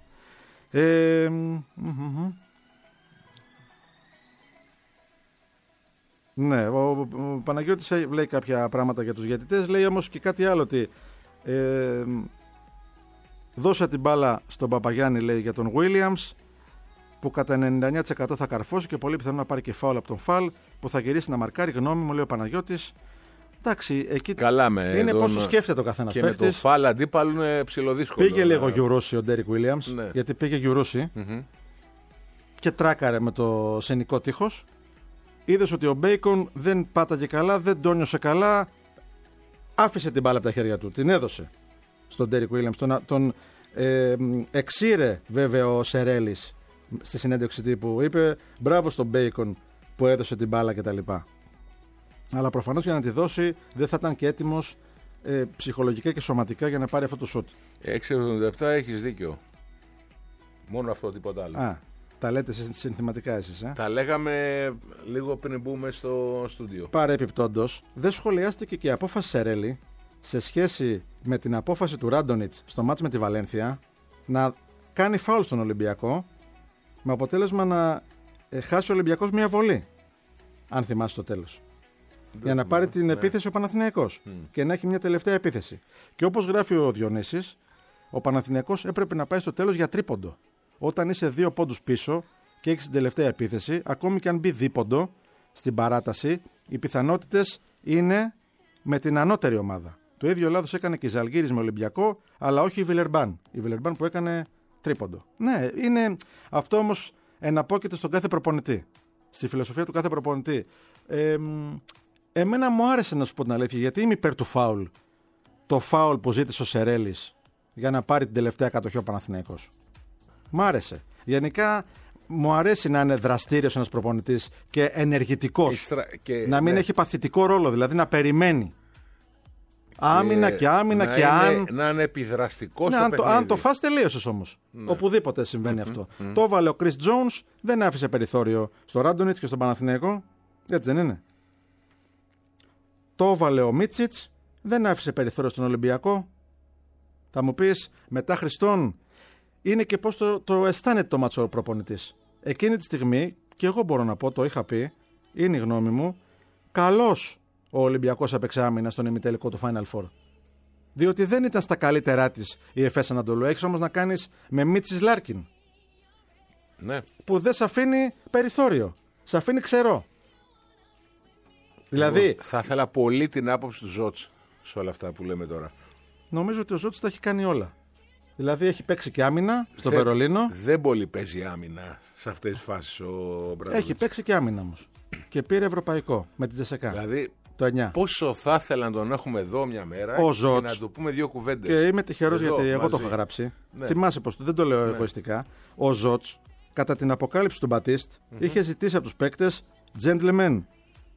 Ναι, ο Παναγιώτης λέει κάποια πράγματα για τους διαιτητές. Λέει όμως και κάτι άλλο, ότι δώσε την μπάλα στον Παπαγιάννη, λέει, για τον Williams, που κατά 99% θα καρφώσει και πολύ πιθανό να πάρει και φάουλ από τον Φαλ, που θα γυρίσει να μαρκάρει. Γνώμη μου, λέει ο Παναγιώτης. Εντάξει, εκεί είναι πώς το σκέφτεται ο καθένας παίκτης. Και με το Φαλ αντίπαλο είναι ψιλοδύσκολο. Πήγε λίγο Γιουρούσι ο Ντέρικ Williams, γιατί πήγε Γιουρούσι και τράκαρε με το σενικό τείχος. Είδες ότι ο Μπέικον δεν πάταγε καλά, δεν τόνιωσε καλά, άφησε την μπάλα από τα χέρια του, την έδωσε στον Ντέρικ Williams. Τον εξήρε βέβαια ο Σερέλης στη συνέντευξη τύπου, είπε μπράβο στον Μπέικον που έδωσε την μπάλα κτλ. Αλλά προφανώς για να τη δώσει δεν θα ήταν και έτοιμος ψυχολογικά και σωματικά για να πάρει αυτό το σουτ. 6,77 έχεις δίκιο. Μόνο αυτό, τίποτα άλλο. Τα λέτε συνθηματικά εσείς. Τα λέγαμε λίγο πριν μπούμε στο στούντιο. Παρεπιπτόντως, δεν σχολιάστηκε και η απόφαση Σερέλη σε σχέση με την απόφαση του Ράντονιτς στο μάτς με τη Βαλένθια να κάνει φάουλ στον Ολυμπιακό, με αποτέλεσμα να χάσει ο Ολυμπιακός μια βολή, αν θυμάσαι το τέλος. Για να πάρει την επίθεση ο Παναθηναϊκός και να έχει μια τελευταία επίθεση. Και όπως γράφει ο Διονύσης, ο Παναθηναϊκός έπρεπε να πάει στο τέλος για τρίποντο. Όταν είσαι 2 πόντους πίσω και έχεις την τελευταία επίθεση, ακόμη και αν μπει δίποντο στην παράταση, οι πιθανότητες είναι με την ανώτερη ομάδα. Το ίδιο λάθος έκανε και η Ζαλγκίρις με Ολυμπιακό, αλλά όχι η Βιλερμπάν. Η Βιλερμπάν που έκανε τρίποντο. Ναι, είναι αυτό όμως εναπόκειται στον κάθε προπονητή. Στη φιλοσοφία του κάθε προπονητή. Εμένα μου άρεσε, να σου πω την αλήθεια, γιατί είμαι υπέρ του φάουλ. Το φάουλ που ζήτησε ο Σερέλης για να πάρει την τελευταία κατοχή ο Παναθηναϊκός. Μ' άρεσε. Γενικά μου αρέσει να είναι δραστήριος ένας προπονητής και ενεργητικός. Να μην έχει παθητικό ρόλο, δηλαδή να περιμένει. Άμυνα και άμυνα και αν. Να είναι επιδραστικός. Ναι, αν το φας, τελείωσες όμως. Ναι. Οπουδήποτε συμβαίνει αυτό. Το έβαλε ο Chris Jones, δεν άφησε περιθώριο στο Ράντονιτς και στον Παναθηναϊκό. Έτσι δεν είναι? Το έβαλε ο Μίτσιτς, δεν άφησε περιθώριο στον Ολυμπιακό. Θα μου πεις, μετά Χριστόν, είναι και πώς το αισθάνεται το μάτσο ο προπονητής. Εκείνη τη στιγμή, και εγώ μπορώ να πω, το είχα πει, είναι η γνώμη μου, καλώς ο Ολυμπιακός έπαιξε άμυνα στον ημιτελικό του Final Four. Διότι δεν ήταν στα καλύτερά της η Εφές Ανατολού. Έχεις όμως να κάνεις με Μίτσις Λάρκιν. Ναι. Που δεν σε αφήνει περιθώριο. Σε αφήνει ξερό. Δηλαδή, θα ήθελα πολύ την άποψη του Ζότς σε όλα αυτά που λέμε τώρα. Νομίζω ότι ο Ζότς τα έχει κάνει όλα. Δηλαδή έχει παίξει και άμυνα στο Βερολίνο. Δεν πολύ παίζει άμυνα σε αυτές τις φάσεις ο Μπράβος. Έχει παίξει και άμυνα όμως. Και πήρε ευρωπαϊκό με την Τζεσεκά. Δηλαδή, το 9. Πόσο θα ήθελα να τον έχουμε εδώ μια μέρα ο και Ζότς, να του πούμε 2 κουβέντες. Και είμαι τυχερός γιατί εγώ το είχα γράψει. Ναι. Θυμάσαι πως δεν το λέω εγωιστικά. Ο Ζότς, κατά την αποκάλυψη του Μπατίστ, είχε ζητήσει από τους παίκτες gentlemen,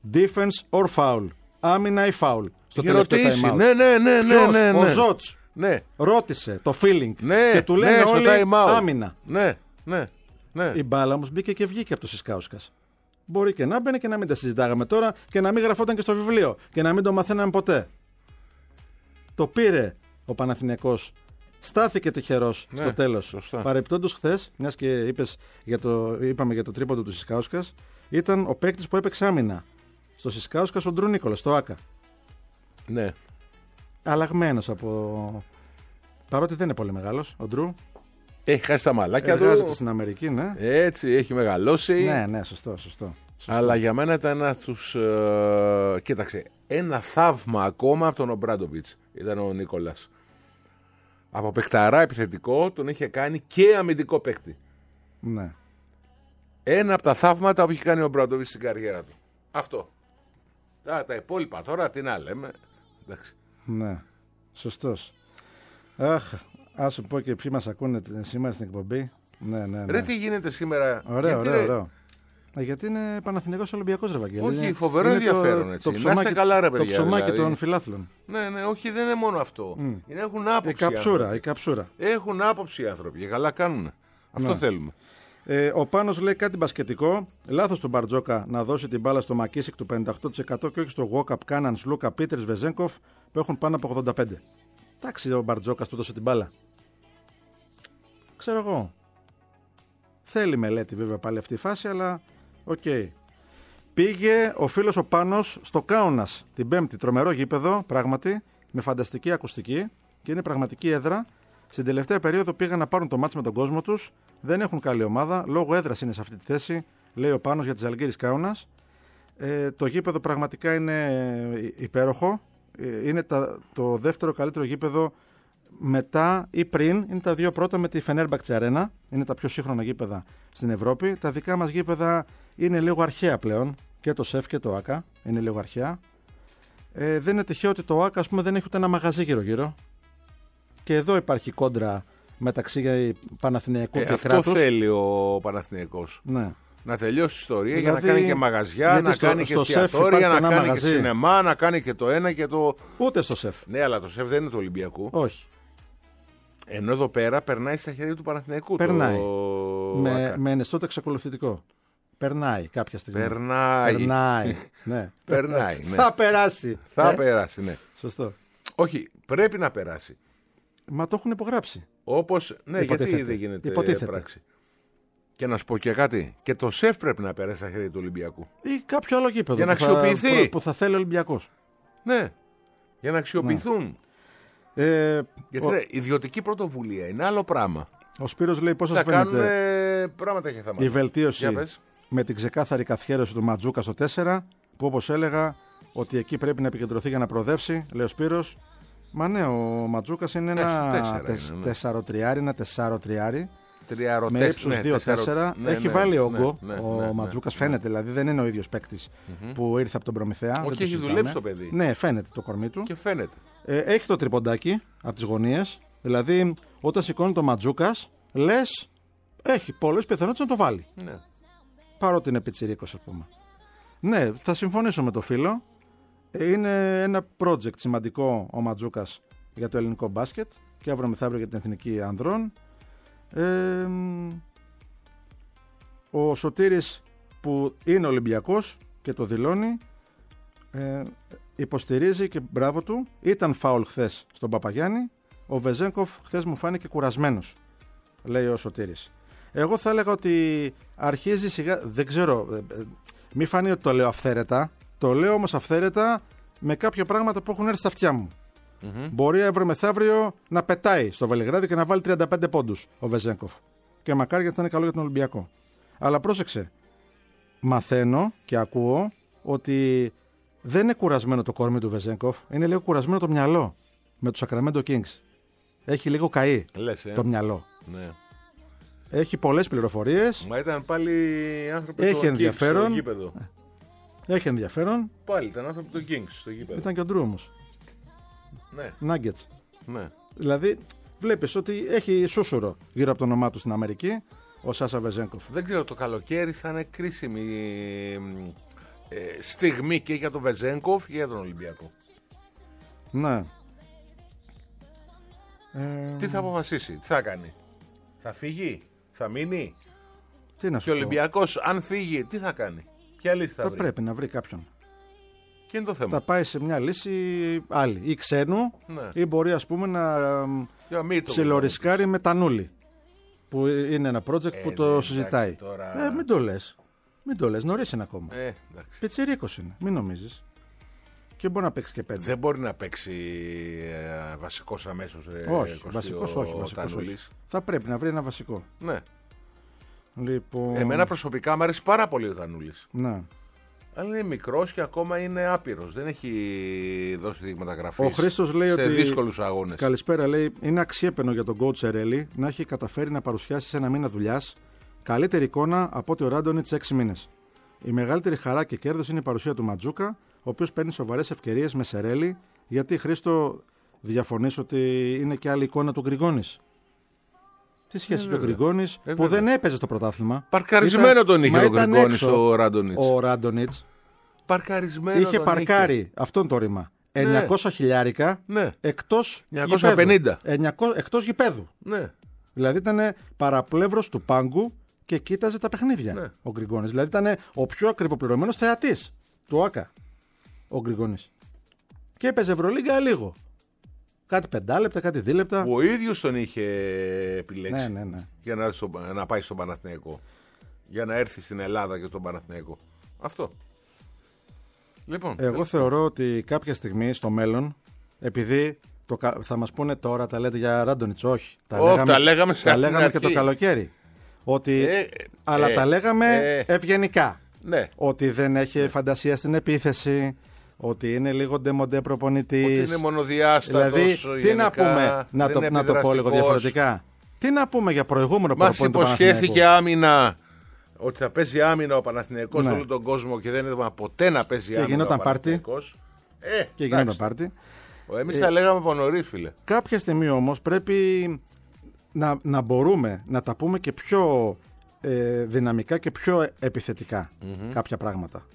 Defense or foul. Άμυνα ή foul. Στο τελευταίο time out. Ναι. Ο Ζότς ναι. ρώτησε το feeling και του λένε όλοι άμυνα. Ναι. Η μπάλα όμως μπήκε και βγήκε από το Σισκάουσκας. Μπορεί και να μπαινε και να μην τα συζητάγαμε τώρα και να μην γραφόταν και στο βιβλίο και να μην το μαθαίναμε ποτέ. Το πήρε ο Παναθηναϊκός. Στάθηκε τυχερός στο τέλος. Παρεπιπτόντως χθες, μιας και είπαμε για το τρίποντο του Σισκάουσκας, ήταν ο παίκτης που έπαιξε άμυνα. Στο Σισκάουσκας ο Ντρου Νίκολας, στο ΆΚΑ. Ναι. Αλλαγμένος παρότι δεν είναι πολύ μεγάλος ο Ντρου. Έχει χάσει τα μαλάκια του. Εργάζεται στην Αμερική, ναι. Έτσι, έχει μεγαλώσει. Ναι, σωστό. Αλλά για μένα ήταν ένα τους. Κοίταξε, ένα θαύμα ακόμα από τον Ομπράντοβιτς ήταν ο Νίκολας. Από παικταρά επιθετικό τον είχε κάνει και αμυντικό παίκτη. Ναι. Ένα από τα θαύματα που έχει κάνει ο Ομπράντοβιτς στην καριέρα του. Αυτό. Τα υπόλοιπα τώρα τι να λέμε. Εντάξει. Ναι, σωστός. Ας σου πω και ποιοι μας ακούνε σήμερα στην εκπομπή. Ναι. Ρε, τι γίνεται σήμερα. Ωραίο. Γιατί είναι Παναθηναϊκός Ολυμπιακός, ρε Βαγγέλη. Όχι, φοβερό ενδιαφέρον έτσι. Να είστε καλά, ρε παιδιά. Το ψωμάκι δηλαδή των φιλάθλων. Ναι, όχι, δεν είναι μόνο αυτό. Έχουν άποψη. Η καψούρα. Έχουν άποψη οι άνθρωποι και καλά κάνουν. Αυτό θέλουμε. Ο Πάνος λέει κάτι μπασκετικό. Λάθος του Μπαρτζόκα να δώσει την μπάλα στο Μακίσικ του 58% και όχι στο Γουόκαπ, Κάναν, Σλούκα, Πίτερς, Βεζένκοφ που έχουν πάνω από 85%. Εντάξει, ο Μπαρτζόκας του δώσε την μπάλα. Ξέρω εγώ. Θέλει μελέτη βέβαια πάλι αυτή η φάση, αλλά οκ. Πήγε ο φίλος ο Πάνος στο Κάουνας την Πέμπτη. Τρομερό γήπεδο, πράγματι, με φανταστική ακουστική και είναι πραγματική έδρα. Στην τελευταία περίοδο πήγαν να πάρουν το μάτς με τον κόσμο τους. Δεν έχουν καλή ομάδα. Λόγω έδρας είναι σε αυτή τη θέση, λέει ο Πάνος για τις Ζαλγκίρις Κάουνας. Το γήπεδο πραγματικά είναι υπέροχο. Είναι το δεύτερο καλύτερο γήπεδο μετά ή πριν. Είναι τα δύο πρώτα με τη Φενέρμπαχτσε Αρένα. Είναι τα πιο σύγχρονα γήπεδα στην Ευρώπη. Τα δικά μας γήπεδα είναι λίγο αρχαία πλέον. Και το ΣΕΦ και το ΆΚΑ είναι λίγο αρχαία. Δεν είναι τυχαίο ότι το ΆΚΑ, ας πούμε, δεν έχει ούτε ένα μαγαζί γύρω-γύρω. Και εδώ υπάρχει κόντρα μεταξύ Παναθηναϊκού και κράτους. Αυτό θέλει ο Παναθηναϊκός. Ναι. Να τελειώσει η ιστορία, δηλαδή, για να κάνει και μαγαζιά, να κάνει και εστιατόρια, να κάνει μαγαζί, και σινεμά, να κάνει και το ένα και το. Ούτε στο ΣΕΦ. Ναι, αλλά το ΣΕΦ δεν είναι του Ολυμπιακού. Όχι. Ενώ εδώ πέρα περνάει στα χέρια του Παναθηναϊκού. Περνάει. Με εναιστώτα εξακολουθητικό. Περνάει κάποια στιγμή. Περνάει. Ναι. Περνάει. Ναι. Θα περάσει. Θα περάσει, ναι. Σωστό. Όχι, πρέπει να περάσει. Μα το έχουν υπογράψει. Όπως. Ναι, γιατί δεν γίνεται πράξη. Και να σου πω και κάτι. Και το ΣΕΦ πρέπει να περάσει στα χέρια του Ολυμπιακού. Ή κάποιο άλλο γήπεδο. Για να αξιοποιηθεί. Που θα θέλει ο Ολυμπιακός. Ναι. Για να αξιοποιηθούν. Γιατί ιδιωτική πρωτοβουλία είναι άλλο πράγμα. Ο Σπύρος λέει πώς θα κάνουμε πράγματα και θα η βελτίωση με την ξεκάθαρη καθιέρωση του Ματζούκα στο 4, που όπως έλεγα ότι εκεί πρέπει να επικεντρωθεί για να προοδεύσει, λέει ο Σπύρος. Μα ναι, ο Ματζούκας είναι ένα 4-3, ένα 4-3. Με ύψους 2-4. Έχει βάλει όγκο. Ο Ματζούκας φαίνεται, δηλαδή δεν είναι ο ίδιος παίκτης που ήρθε από τον Προμηθέα. Όχι, έχει δουλέψει το παιδί. Ναι, φαίνεται το κορμί του. Και φαίνεται. Έχει το τριποντάκι από τις γωνίες. Δηλαδή, όταν σηκώνει το Ματζούκας, λες, έχει πολλές πιθανότητες να το βάλει. Ναι. Παρότι είναι πιτσιρίκος, ας πούμε. Ναι, θα συμφωνήσω με το φίλο. Είναι ένα project σημαντικό ο Ματζούκας για το ελληνικό μπάσκετ και αύριο μεθαύριο για την εθνική ανδρών. Ο Σωτήρης, που είναι Ολυμπιακός και το δηλώνει, υποστηρίζει και μπράβο του. Ήταν φάουλ χθες στον Παπαγιάννη. Ο Βεζένκοφ χθες μου φάνηκε κουρασμένος, λέει ο Σωτήρης. Εγώ θα έλεγα ότι αρχίζει σιγά, δεν ξέρω, μη φανεί ότι το λέω αυθαίρετα. Το λέω όμως αυθαίρετα με κάποια πράγματα που έχουν έρθει στα αυτιά μου. Μπορεί αύριο μεθαύριο να πετάει στο Βελιγράδι και να βάλει 35 πόντους ο Βεζένκοφ. Και μακάρι, γιατί θα είναι καλό για τον Ολυμπιακό. Αλλά πρόσεξε, μαθαίνω και ακούω ότι δεν είναι κουρασμένο το κόρμι του Βεζένκοφ, είναι λίγο κουρασμένο το μυαλό με τους Sacramento Kings. Έχει λίγο καεί το μυαλό. Ναι. Έχει πολλές πληροφορίες. Μα ήταν πάλι άνθρωποι έχει ενδιαφέρον. στο γήπεδο. Έχει ενδιαφέρον. Πάλι ήταν άνθρωποι των Kings στο γήπεδο. Ήταν και ο Ντρου όμως. Ναι. Nuggets. Ναι. Δηλαδή βλέπεις ότι έχει σούσουρο γύρω από το όνομά του στην Αμερική ο Σάσα Βεζένκοφ. Δεν ξέρω, το καλοκαίρι θα είναι κρίσιμη στιγμή και για τον Βεζένκοφ και για τον Ολυμπιακό. Ναι. Τι θα αποφασίσει, τι θα κάνει? Θα φύγει, θα μείνει? Τι να σου και ο Ολυμπιακός αν φύγει, τι θα κάνει? Ποια λύση θα βρει? Πρέπει να βρει κάποιον. Και είναι το θέμα. Θα πάει σε μια λύση άλλη, ή ξένου, ή μπορεί ας πούμε να ψιλορισκάρει με Τανούλη, που είναι ένα project που το συζητάει. Τώρα... Μην το λες, νωρίς είναι ακόμα. Πιτσιρίκος είναι, μην νομίζεις. Και μπορεί να παίξει και 5. Δεν μπορεί να παίξει βασικός αμέσως. Όχι, βασικός όχι. Θα πρέπει να βρει ένα βασικό. Ναι. Λοιπόν... Εμένα προσωπικά μου αρέσει πάρα πολύ ο Τανούλης. Ναι. Αλλά είναι μικρός και ακόμα είναι άπειρος. Δεν έχει δώσει δείγματα γραφής. Ο Χρήστος λέει σε ότι δύσκολους αγώνες. Καλησπέρα, λέει. Είναι αξιέπαινο για τον coach Σερέλη να έχει καταφέρει να παρουσιάσει σε ένα μήνα δουλειάς καλύτερη εικόνα από ότι ο Ράντονιτς 6 μήνες. Η μεγαλύτερη χαρά και κέρδος είναι η παρουσία του Ματζούκα, ο οποίος παίρνει σοβαρές ευκαιρίες με Σερέλη. Γιατί, Χρήστο, διαφωνείς ότι είναι και άλλη εικόνα του Γκριγκόνης? Τι σχέση και ο Γκριγκόνης που δεν έπαιζε στο πρωτάθλημα. Παρκαρισμένο τον είχε ο Γκριγκόνης ο Ράντονιτς. Ο Ράντονιτς παρκαρισμένο είχε παρκάρει αυτόν το ρήμα. 900 χιλιάρικα εκτός 950. Εκτός γηπέδου. Ναι. Δηλαδή ήταν παραπλεύρος του πάγκου και κοίταζε τα παιχνίδια ο Γκριγκόνης. Δηλαδή ήταν ο πιο ακριβοπληρωμένος θεατής του ΆΚΑ ο Γκριγκόνης. Και έπαιζε Ευρωλίγκα λίγο. Κάτι 5 λεπτά, κάτι 2 λεπτά. Ο ίδιος τον είχε επιλέξει. Ναι. Για να πάει στον Παναθηναϊκό. Για να έρθει στην Ελλάδα και στον Παναθηναϊκό. Αυτό. Λοιπόν, εγώ θεωρώ ότι κάποια στιγμή στο μέλλον, επειδή θα μας πούνε τώρα, τα λέτε για Ράντονιτς, όχι. Τα λέγαμε και το καλοκαίρι. Ότι, αλλά τα λέγαμε ευγενικά. Ναι. Ότι δεν έχει φαντασία στην επίθεση. Ότι είναι λίγο ντεμοντέ προπονητής. Ότι είναι μονοδιάστατος. Δηλαδή, γενικά, τι να πούμε, να το πω λίγο διαφορετικά. Τι να πούμε για προηγούμενο προπονητή? Μας υποσχέθηκε άμυνα. Ότι θα παίζει άμυνα ο Παναθηναϊκός όλο τον κόσμο και δεν είδαμε ποτέ να παίζει άμυνα ο Παναθηναϊκός. Και γινόταν πάρτι. Εμείς τα λέγαμε από νωρίς, φίλε. Κάποια στιγμή όμως πρέπει να μπορούμε να τα πούμε και πιο δυναμικά και πιο επιθετικά κάποια πράγματα.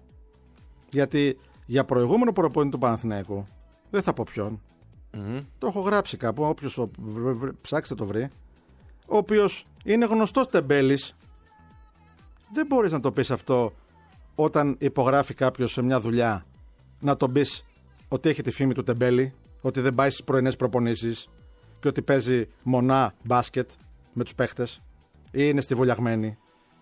Γιατί για προηγούμενο προπονητή του Παναθηναϊκού, δεν θα πω ποιον, το έχω γράψει κάπου, όποιος ψάξει το βρει, ο οποίος είναι γνωστός τεμπέλης. Δεν μπορείς να το πεις αυτό όταν υπογράφει κάποιος σε μια δουλειά, να τον πεις ότι έχει τη φήμη του τεμπέλη, ότι δεν πάει στις πρωινές προπονήσεις και ότι παίζει μονά μπάσκετ με τους παίχτες ή είναι στιβολιαγμένη.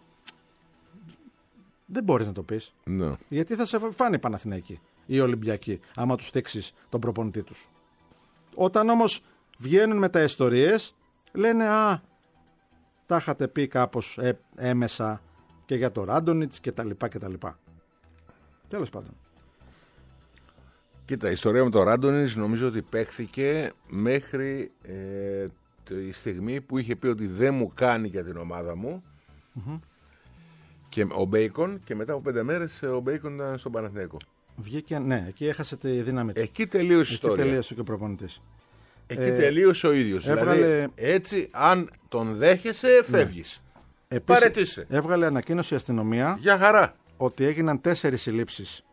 Δεν μπορείς να το πεις. No. Γιατί θα σε φάνε οι Παναθηναϊκοί ή οι Ολυμπιακοί άμα τους θίξεις τον προπονητή τους. Όταν όμως βγαίνουν με τα ιστορίες, λένε τα είχατε πει κάπως έμεσα και για το Ράντονιτς και τα λοιπά και τα λοιπά. Τέλος πάντων. Κοίτα, η ιστορία με το Ράντονιτς νομίζω ότι παίχθηκε μέχρι τη στιγμή που είχε πει ότι δεν μου κάνει για την ομάδα μου και ο Μπέικον, και μετά από 5 μέρες ο Μπέικον ήταν στον Παναθηναϊκό. Βγήκε, ναι, εκεί έχασε τη δύναμη του. Εκεί τελείωσε η ιστορία. Εκεί τελείωσε και ο προπονητής. Εκεί τελείωσε ο ίδιος. Δηλαδή, έτσι, αν τον δέχεσαι, φεύγεις. Παρετήσε. Έβγαλε ανακοίνωση η αστυνομία. Για χαρά. Ότι έγιναν 4 συλλήψεις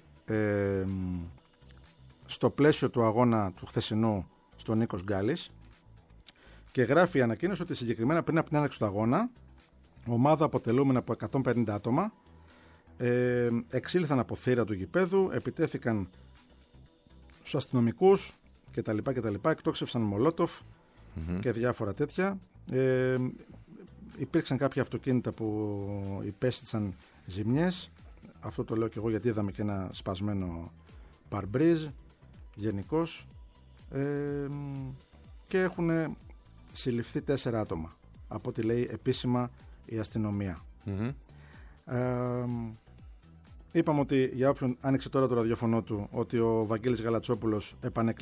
στο πλαίσιο του αγώνα του χθεσινού στον Νίκος Γκάλης. Και γράφει η ανακοίνωση ότι συγκεκριμένα πριν από την έναρξη του αγώνα, ομάδα αποτελούμενη από 150 άτομα εξήλθαν από θύρα του γηπέδου, επιτέθηκαν στους αστυνομικούς κτλ. Εκτόξευσαν μολότοφ και διάφορα τέτοια. Υπήρξαν κάποια αυτοκίνητα που υπέστησαν ζημιές. Αυτό το λέω και εγώ γιατί είδαμε και ένα σπασμένο παρμπρίζ γενικώς. Και έχουν συλληφθεί 4 άτομα από ό,τι λέει επίσημα η αστυνομία. Είπαμε ότι για όποιον άνοιξε τώρα το ραδιόφωνο του ότι ο Βαγγέλης Γαλατσόπουλος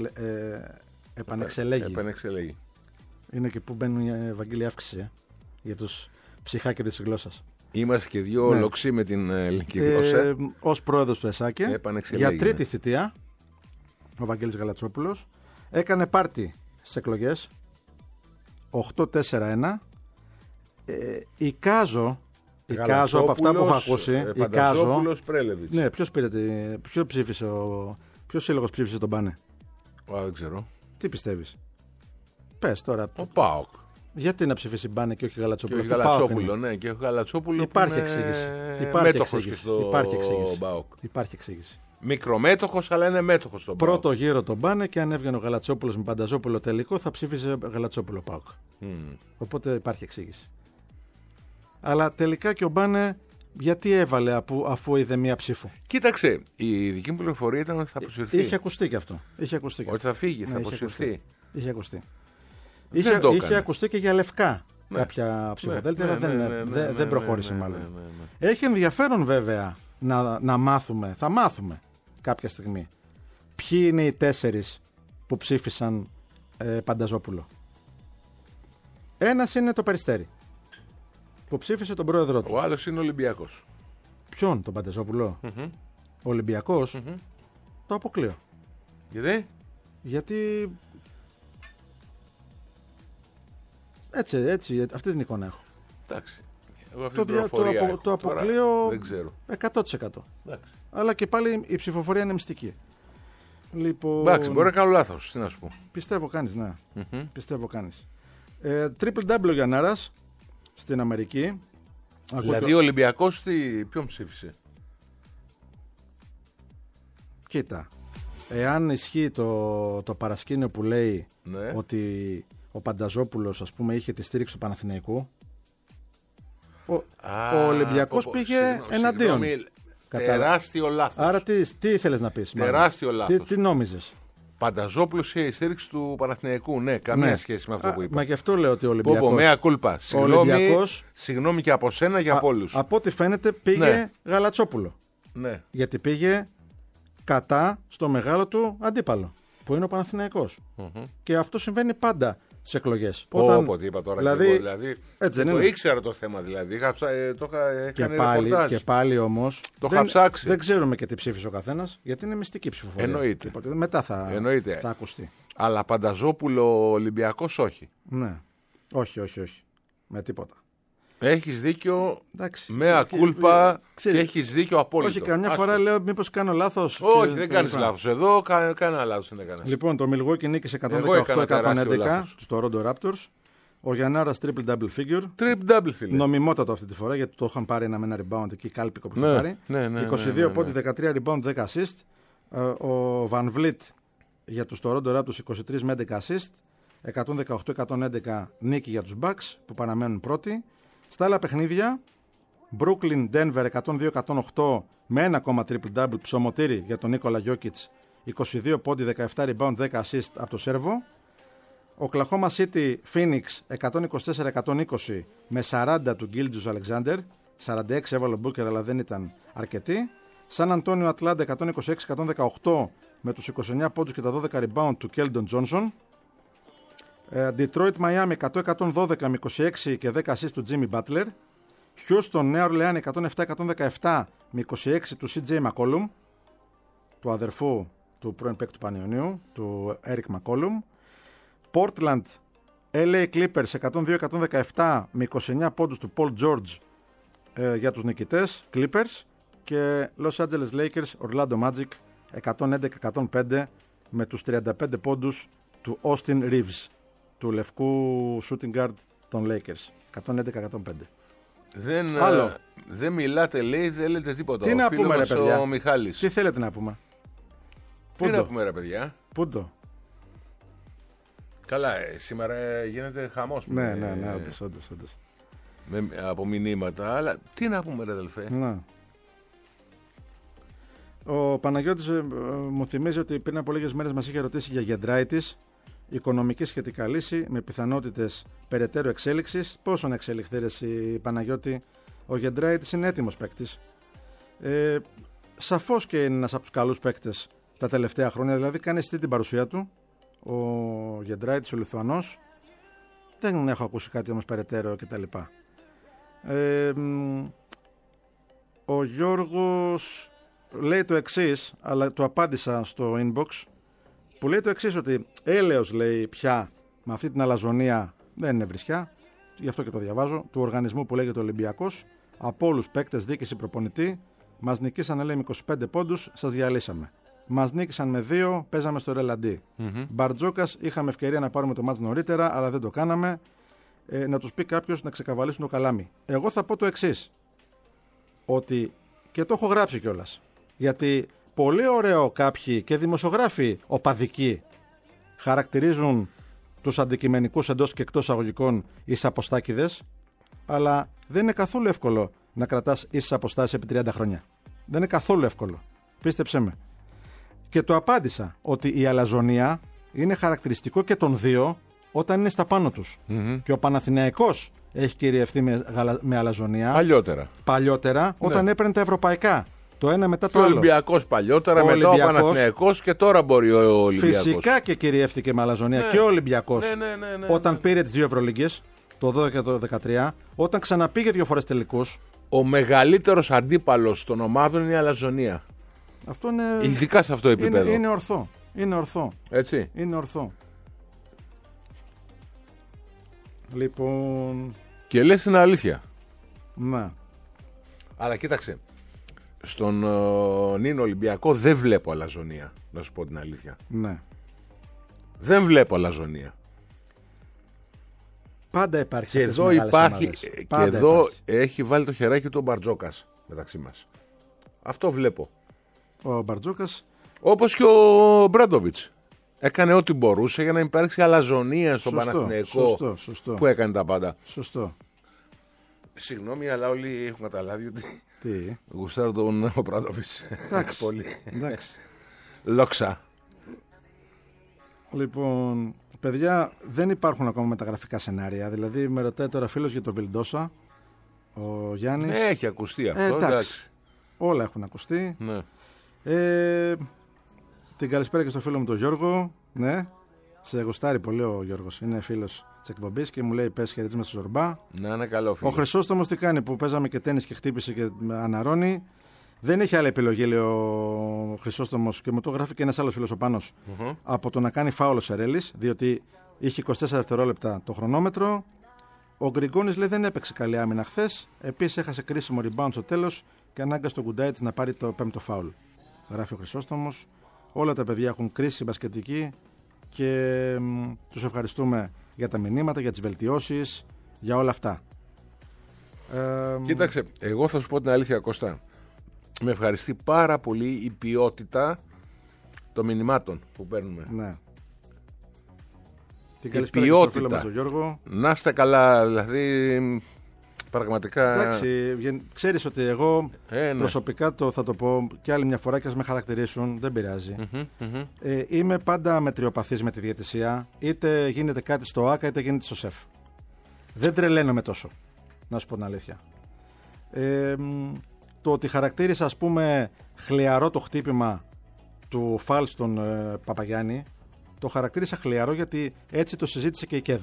επανεξελέγει. Είναι και που μπαίνουν η Βαγγέλη αύξηση για τους ψυχάκερες της γλώσσας. Είμαστε και δύο λοξοί με την ελληνική γλώσσα. Ως πρόεδρος του ΕΣΑΚΕ για 3η θητεία ο Βαγγέλης Γαλατσόπουλος έκανε πάρτι στις εκλογές 8-4-1. Εικάζω Κάζο, από αυτά που έχω ακούσει. Πανταζόπουλος, Πρέλεβιτς. Ναι, ποιος σύλλογος ψήφισε τον Μπάνε? Δεν ξέρω. Τι πιστεύεις? Πες τώρα. Ο ΠΑΟΚ. Γιατί να ψηφίσει Μπάνε και όχι Γαλατσόπουλο? Και όχι Γαλατσόπουλο, ναι, και όχι Γαλατσόπουλο. Υπάρχει εξήγηση. Υπάρχει εξήγηση. Μικρομέτωχος, αλλά είναι μέτοχος στον ΠΑΟΚ. Πρώτο γύρο τον Μπάνε και αν έβγαινε ο Γαλατσόπουλος με Πανταζόπουλο τελικό θα ψήφιζε Γαλατσόπουλο ΠΑΟΚ. Οπότε υπάρχει εξήγηση. Αλλά τελικά και ο Μπάνε γιατί έβαλε αφού είδε μία ψήφο? Κοίταξε, η δική μου πληροφορία ήταν ότι θα αποσυρθεί. Είχε ακουστεί και αυτό. Ότι θα φύγει, θα αποσυρθεί. Είχε ακουστεί. Είχε ακουστεί και για λευκά κάποια ψηφοδέλτια, αλλά δεν προχώρησε μάλλον. Έχει ενδιαφέρον βέβαια να μάθουμε, θα μάθουμε κάποια στιγμή, ποιοι είναι οι 4 που ψήφισαν Πανταζόπουλο. Ένας είναι το Περιστέρι, που ψήφισε τον πρόεδρό του. Ο άλλος είναι Ολυμπιακός. Ποιον, τον Πανταζόπουλο? Ο Ολυμπιακός. Το αποκλείω. Γιατί έτσι, αυτή την εικόνα έχω. Εντάξει. Το αποκλείω δεν ξέρω. 100%. Εντάξει. Αλλά και πάλι η ψηφοφορία είναι μυστική. Λοιπόν, εντάξει, μπορεί να κάνω λάθος. Τι να σου πω. Πιστεύω κάνεις, ναι. Πιστεύω κάνεις. Triple W Γιαννάρας στην Αμερική. Δηλαδή ο Ολυμπιακός ποιον ψήφισε? Κοίτα, εάν ισχύει το παρασκήνιο που λέει ότι ο Πανταζόπουλος, ας πούμε, είχε τη στήριξη του Παναθηναϊκού, ο Ολυμπιακός πήγε εναντίον. Τεράστιο λάθος. Άρα τι ήθελες να πεις? Τεράστιο λάθος. Τι νόμιζες? Πανταζόπουλος είχε η στήριξη του Παναθηναϊκού. Ναι, καμία σχέση με αυτό που είπα. Μα γι' αυτό λέω ότι ο Ολυμπιακός. Μέα κούλπα. Συγγνώμη και από σένα και από όλους. Από ό,τι φαίνεται πήγε Γαλατσόπουλο. Ναι. Γιατί πήγε κατά στο μεγάλο του αντίπαλο, που είναι ο Παναθηναϊκός. Και αυτό συμβαίνει πάντα σε εκλογές. Όποτε είπα τώρα δηλαδή, έτσι δεν ήξερα το θέμα δηλαδή. Και πάλι όμως το είχα ψάξει. Δεν ξέρουμε και τι ψήφισε ο καθένας, γιατί είναι μυστική ψηφοφορία. Εννοείται. Μετά θα ακουστεί. Αλλά Πανταζόπουλο Ολυμπιακός όχι. Ναι. Όχι. Με τίποτα. Έχεις δίκιο, μέα κούλπα και έχεις δίκιο απόλυτο. Όχι, καμιά φορά λέω μήπως κάνω λάθος. Όχι, δεν κάνεις λάθος. Εδώ κανένα λάθος δεν έκανες. Λοιπόν, το Milwaukee νίκησε 118-111 στους Toronto Raptors. Ο Γιαννάρας triple double figure. Νομιμότατο αυτή τη φορά, γιατί το είχαν πάρει με ένα rebound εκεί, κάλπικο που είχε πάρει. 22 πόντι, 13 rebound, 10 assist. Ο Van Vliet για τους Toronto Raptors 23 με 11 assist. 118-111 νίκη για τους Bucks που παραμένουν πρώτοι. Στα άλλα παιχνίδια, Brooklyn Denver 102-108 με ένα ακόμα triple-double ψωμοτήρι για τον Νίκολα Γιόκιτς, 22 πόντι, 17 rebound, 10 assist από το Σέρβο. Oklahoma City Phoenix 124-120 με 40 του Gilgeous Alexander, 46 έβαλε ο Booker αλλά δεν ήταν αρκετή. San Antonio Atlanta 126-118 με τους 29 πόντους και τα 12 rebound του Keldon Johnson. Detroit Miami 100-112 με 26 και 10 assist του Jimmy Butler. Houston Νέα Ορλεάνη 107-117 με 26 του CJ McCollum, του αδερφού του πρώην παίκτου του Πανιωνίου, του Eric McCollum. Portland LA Clippers 102-117 με 29 πόντους του Paul George για τους νικητές Clippers. Και Los Angeles Lakers Orlando Magic 111-105 με τους 35 πόντους του Austin Reeves, του λευκού shooting guard των Lakers. 111-105. Δεν μιλάτε, λέει, δεν λέτε τίποτα. Τι να πούμε, ρε παιδιά? Ο Μιχάλης. Τι θέλετε να πούμε? Να πούμε, ρε παιδιά? Πού το? Καλά, σήμερα γίνεται χαμός. Ναι, όντως. Από μηνύματα, αλλά τι να πούμε, ρε αδελφέ? Ναι. Ο Παναγιώτης μου θυμίζει ότι πριν από λίγες μέρες μας είχε ρωτήσει για Γεντράιτης, οικονομική σχετικά λύση με πιθανότητες περαιτέρω εξέλιξης. Πόσο να εξελιχθεί, ρε Παναγιώτη? Ο Γεντράιτης είναι έτοιμος παίκτης. Σαφώς και είναι ένας από τους καλούς παίκτες τα τελευταία χρόνια, δηλαδή κάνει αισθητή την παρουσία του ο Γεντράιτης, ο Λιθουανός. Δεν έχω ακούσει κάτι όμως περαιτέρω κτλ. Ο Γιώργος λέει το εξής, αλλά το απάντησα στο inbox, που λέει το εξής, ότι έλεος, λέει, πια με αυτή την αλαζονία δεν είναι βρισιά, γι' αυτό και το διαβάζω, του οργανισμού που λέγεται Ολυμπιακός, Από όλους παίκτες, διοίκηση, προπονητή. Μας νικήσανε, λέει, με 25 πόντους, σας διαλύσαμε. Μας νίκησαν με 2, παίζαμε στο ρελαντί. Μπαρτζόκας, είχαμε ευκαιρία να πάρουμε το μάτς νωρίτερα, αλλά δεν το κάναμε. Να τους πει κάποιος να ξεκαβαλήσουν το καλάμι. Εγώ θα πω το εξής. Ότι, και το έχω γράψει κιόλας, γιατί πολύ ωραίο κάποιοι και δημοσιογράφοι οπαδικοί χαρακτηρίζουν τους αντικειμενικούς εντός και εκτός αγωγικών εις αποστάκηδες, αλλά δεν είναι καθόλου εύκολο να κρατάς ίσες αποστάσεις επί 30 χρόνια. Δεν είναι καθόλου εύκολο. Πίστεψέ με. Και το απάντησα ότι η αλαζονία είναι χαρακτηριστικό και των δύο όταν είναι στα πάνω τους. Και ο Παναθηναϊκός έχει κυριευθεί με αλαζονία παλιότερα όταν έπαιρνε τα ευρωπαϊκά. Το ένα μετά το άλλο. Ο Ολυμπιακός παλιότερα, μετά ο Παναθηναϊκός και τώρα μπορεί ο Ολυμπιακός. Φυσικά και κυριεύτηκε με αλαζονία και ο Ολυμπιακός. Όταν πήρε τις 2 Ευρωλίγκες, το 12 και το 13, όταν ξαναπήγε 2 φορές τελικούς. Ο μεγαλύτερος αντίπαλος των ομάδων είναι η αλαζονία. Αυτό είναι... Ειδικά σε αυτό το επίπεδο. Είναι ορθό. Είναι ορθό. Έτσι. Είναι ορθό. Λοιπόν... Και λες την αλήθεια. Ναι. Αλλά κοίταξε. Στον Νίνο Ολυμπιακό δεν βλέπω αλαζονία. Να σου πω την αλήθεια. Ναι. Δεν βλέπω αλαζονία. Πάντα υπάρχει. Και εδώ υπάρχει. Και εδώ έχει βάλει το χεράκι του ο Μπαρτζόκας μεταξύ μας. Αυτό βλέπω. Ο Μπαρτζόκας. Όπως και ο Μπράντοβιτς. Έκανε ό,τι μπορούσε για να υπάρξει αλαζονία στον Παναθηναϊκό. Σωστό. Που έκανε τα πάντα. Σωστό. Συγγνώμη, αλλά όλοι έχουν καταλάβει ότι. Τι. Γουστάρω τον Μπράντοβιτς. Εντάξει. Πολύ. Εντάξει. Λόξα. Λοιπόν, παιδιά, δεν υπάρχουν ακόμα μεταγραφικά σενάρια. Δηλαδή, με ρωτάει τώρα φίλος για τον Βιλντόσα. Ο Γιάννης. Έχει ακουστεί αυτό. Εντάξει. Όλα έχουν ακουστεί. Ναι. Την καλησπέρα και στο φίλο μου τον Γιώργο. Ναι. Σε γουστάρει πολύ ο Γιώργος. Είναι φίλος της εκπομπής και μου λέει: πες χαιρετίσμα στο Ζορμπά. Να είναι καλό φίλο. Ο Χρυσόστομος τι κάνει που παίζαμε και τένις και χτύπησε και αναρώνει. Δεν έχει άλλη επιλογή, λέει ο Χρυσόστομος, και μου το γράφει και ένας άλλος φίλος ο Πάνος, από το να κάνει φάουλο σε Ρέλης, διότι είχε 24 δευτερόλεπτα το χρονόμετρο. Ο Γκριγκόνης, λέει, δεν έπαιξε καλή άμυνα χθες. Επίσης έχασε κρίσιμο rebound στο τέλος και ανάγκασε τον Γκουντάιτς να πάρει το 5ο φάουλ. Γράφει ο Χρυσόστομος. Όλα τα παιδιά έχουν κρίση μπασκετική και τους ευχαριστούμε για τα μηνύματα, για τις βελτιώσεις, για όλα αυτά. Κοίταξε, εγώ θα σου πω την αλήθεια, Κώστα. Με ευχαριστεί πάρα πολύ η ποιότητα των μηνυμάτων που παίρνουμε. Ναι. Την καλησπέρα και στο φίλο μας τον Γιώργο. Να είστε καλά, δηλαδή πραγματικά. Εντάξει, ξέρεις ότι εγώ προσωπικά θα το πω και άλλη μια φορά και ας με χαρακτηρίσουν, δεν πειράζει. Είμαι πάντα μετριοπαθής με τη διαιτησία, είτε γίνεται κάτι στο ΆΚΑ είτε γίνεται στο ΣΕΦ. Δεν τρελαίνομαι τόσο, να σου πω την αλήθεια. Το ότι χαρακτήρισα, ας πούμε, χλιαρό το χτύπημα του φάλ στον Παπαγιάννη, το χαρακτήρισα χλιαρό γιατί έτσι το συζήτησε και η ΚΕΔ.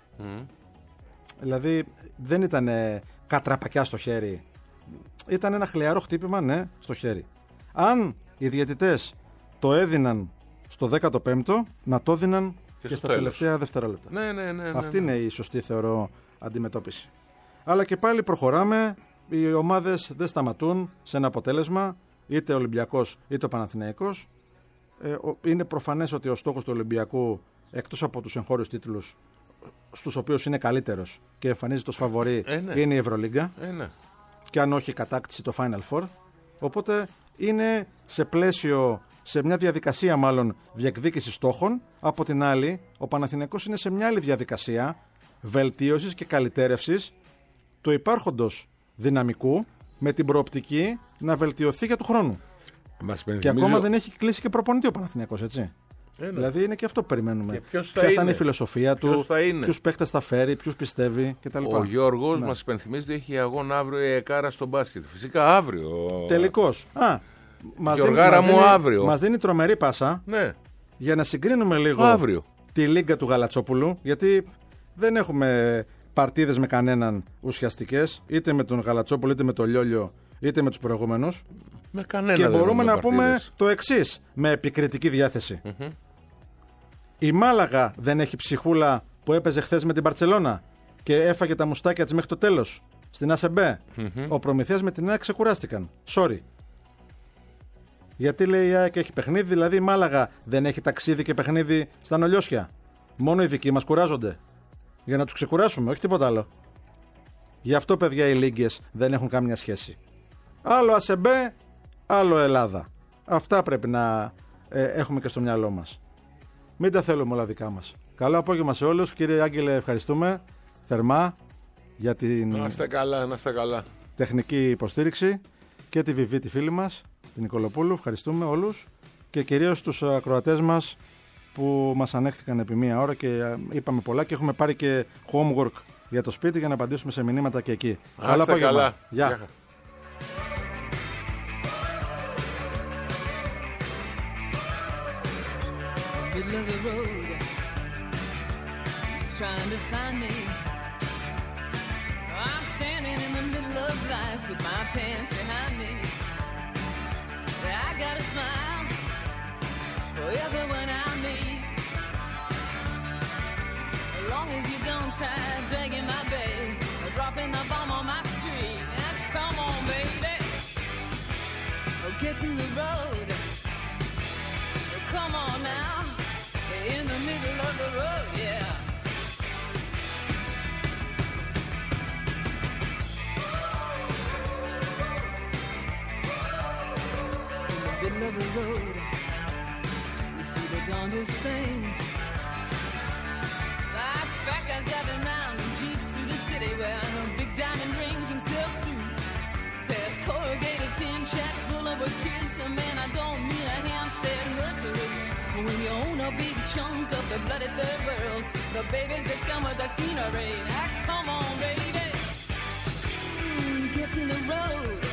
Δηλαδή δεν ήταν κατραπακιά στο χέρι, ήταν ένα χλιαρό χτύπημα, ναι, στο χέρι. Αν οι διαιτητές το έδιναν στο 15ο, να το έδιναν και στα τελευταία δευτερόλεπτα. Ναι. Αυτή είναι η σωστή, θεωρώ, αντιμετώπιση. Αλλά και πάλι προχωράμε. Οι ομάδες δεν σταματούν σε ένα αποτέλεσμα, είτε ο Ολυμπιακός είτε ο Παναθηναϊκός. Είναι προφανές ότι ο στόχος του Ολυμπιακού, εκτός από τους εγχώριους τίτλους, στους οποίους είναι καλύτερος και εμφανίζει το φαβορί, είναι η Ευρωλίγκα. Και αν όχι, η κατάκτηση το Final Four. Οπότε είναι σε πλαίσιο, σε μια διαδικασία μάλλον διεκδίκησης στόχων. Από την άλλη, ο Παναθηναϊκός είναι σε μια άλλη διαδικασία βελτίωσης και καλυτέρευσης του υπάρχοντος δυναμικού με την προοπτική να βελτιωθεί για του χρόνου. Και ακόμα δεν έχει κλείσει και προπονητή ο Παναθηναϊκός, έτσι. Δηλαδή είναι και αυτό που περιμένουμε. Ποια θα είναι η φιλοσοφία του, ποιους παίχτες θα φέρει, ποιους πιστεύει κτλ. Ο Γιώργος μας υπενθυμίζει ότι έχει αγώνα αύριο η ΕΚΑΡΑ στο μπάσκετ. Φυσικά αύριο. Τελικώς. Μας δίνει τρομερή πάσα για να συγκρίνουμε λίγο τη λίγκα του Γαλατσόπουλου, γιατί δεν έχουμε παρτίδες με κανέναν ουσιαστικές, είτε με τον Γαλατσόπουλο, είτε με τον Λιόλιο, είτε με τους προηγούμενους. Με κανένα. Και μπορούμε να πούμε το εξής, με επικριτική διάθεση. Η Μάλαγα δεν έχει ψυχούλα που έπαιζε χθες με την Μπαρτσελώνα και έφαγε τα μουστάκια της μέχρι το τέλος στην ΑΣΕΜΠΕ. Ο Προμηθέας με την ΑΕΚ ξεκουράστηκαν. Sorry. Γιατί λέει η ΑΕΚ έχει παιχνίδι, δηλαδή η Μάλαγα δεν έχει ταξίδι και παιχνίδι στα Νολιώσια. Μόνο οι δικοί μας κουράζονται. Για να τους ξεκουράσουμε, όχι τίποτα άλλο. Γι' αυτό, παιδιά, οι λίγκες δεν έχουν κάμια σχέση. Άλλο ΑΣΕΜΠΕ, άλλο Ελλάδα. Αυτά πρέπει να έχουμε και στο μυαλό μας. Μην τα θέλουμε όλα δικά μας. Καλό απόγευμα σε όλους. Κύριε Άγγελε, ευχαριστούμε θερμά για την να είστε καλά. Τεχνική υποστήριξη και τη Βιβί, τη φίλη μας, την Νικολοπούλου. Ευχαριστούμε όλους και κυρίως τους ακροατές μας που μας ανέχθηκαν επί μία ώρα και είπαμε πολλά και έχουμε πάρει και homework για το σπίτι για να απαντήσουμε σε μηνύματα και εκεί. Καλό απόγευμα. Γεια. Middle of the road, he's trying to find me. I'm standing in the middle of life with my pants behind me. I got a smile for everyone I meet. As long as you don't try dragging my bag or dropping the bomb on my street. And come on, baby, get in the road. Come on now. In the middle of the road, yeah. In the middle of the road, you see the darndest things. Like fat guys driving round in jeeps through the city wearing big diamond rings and silk suits. Past corrugated tin shacks full of a kiss. Man, I don't mean a Hampstead nursery. When you own a big chunk of the bloody third world, the babies just come with the scenery. Now come on, baby, get in the road.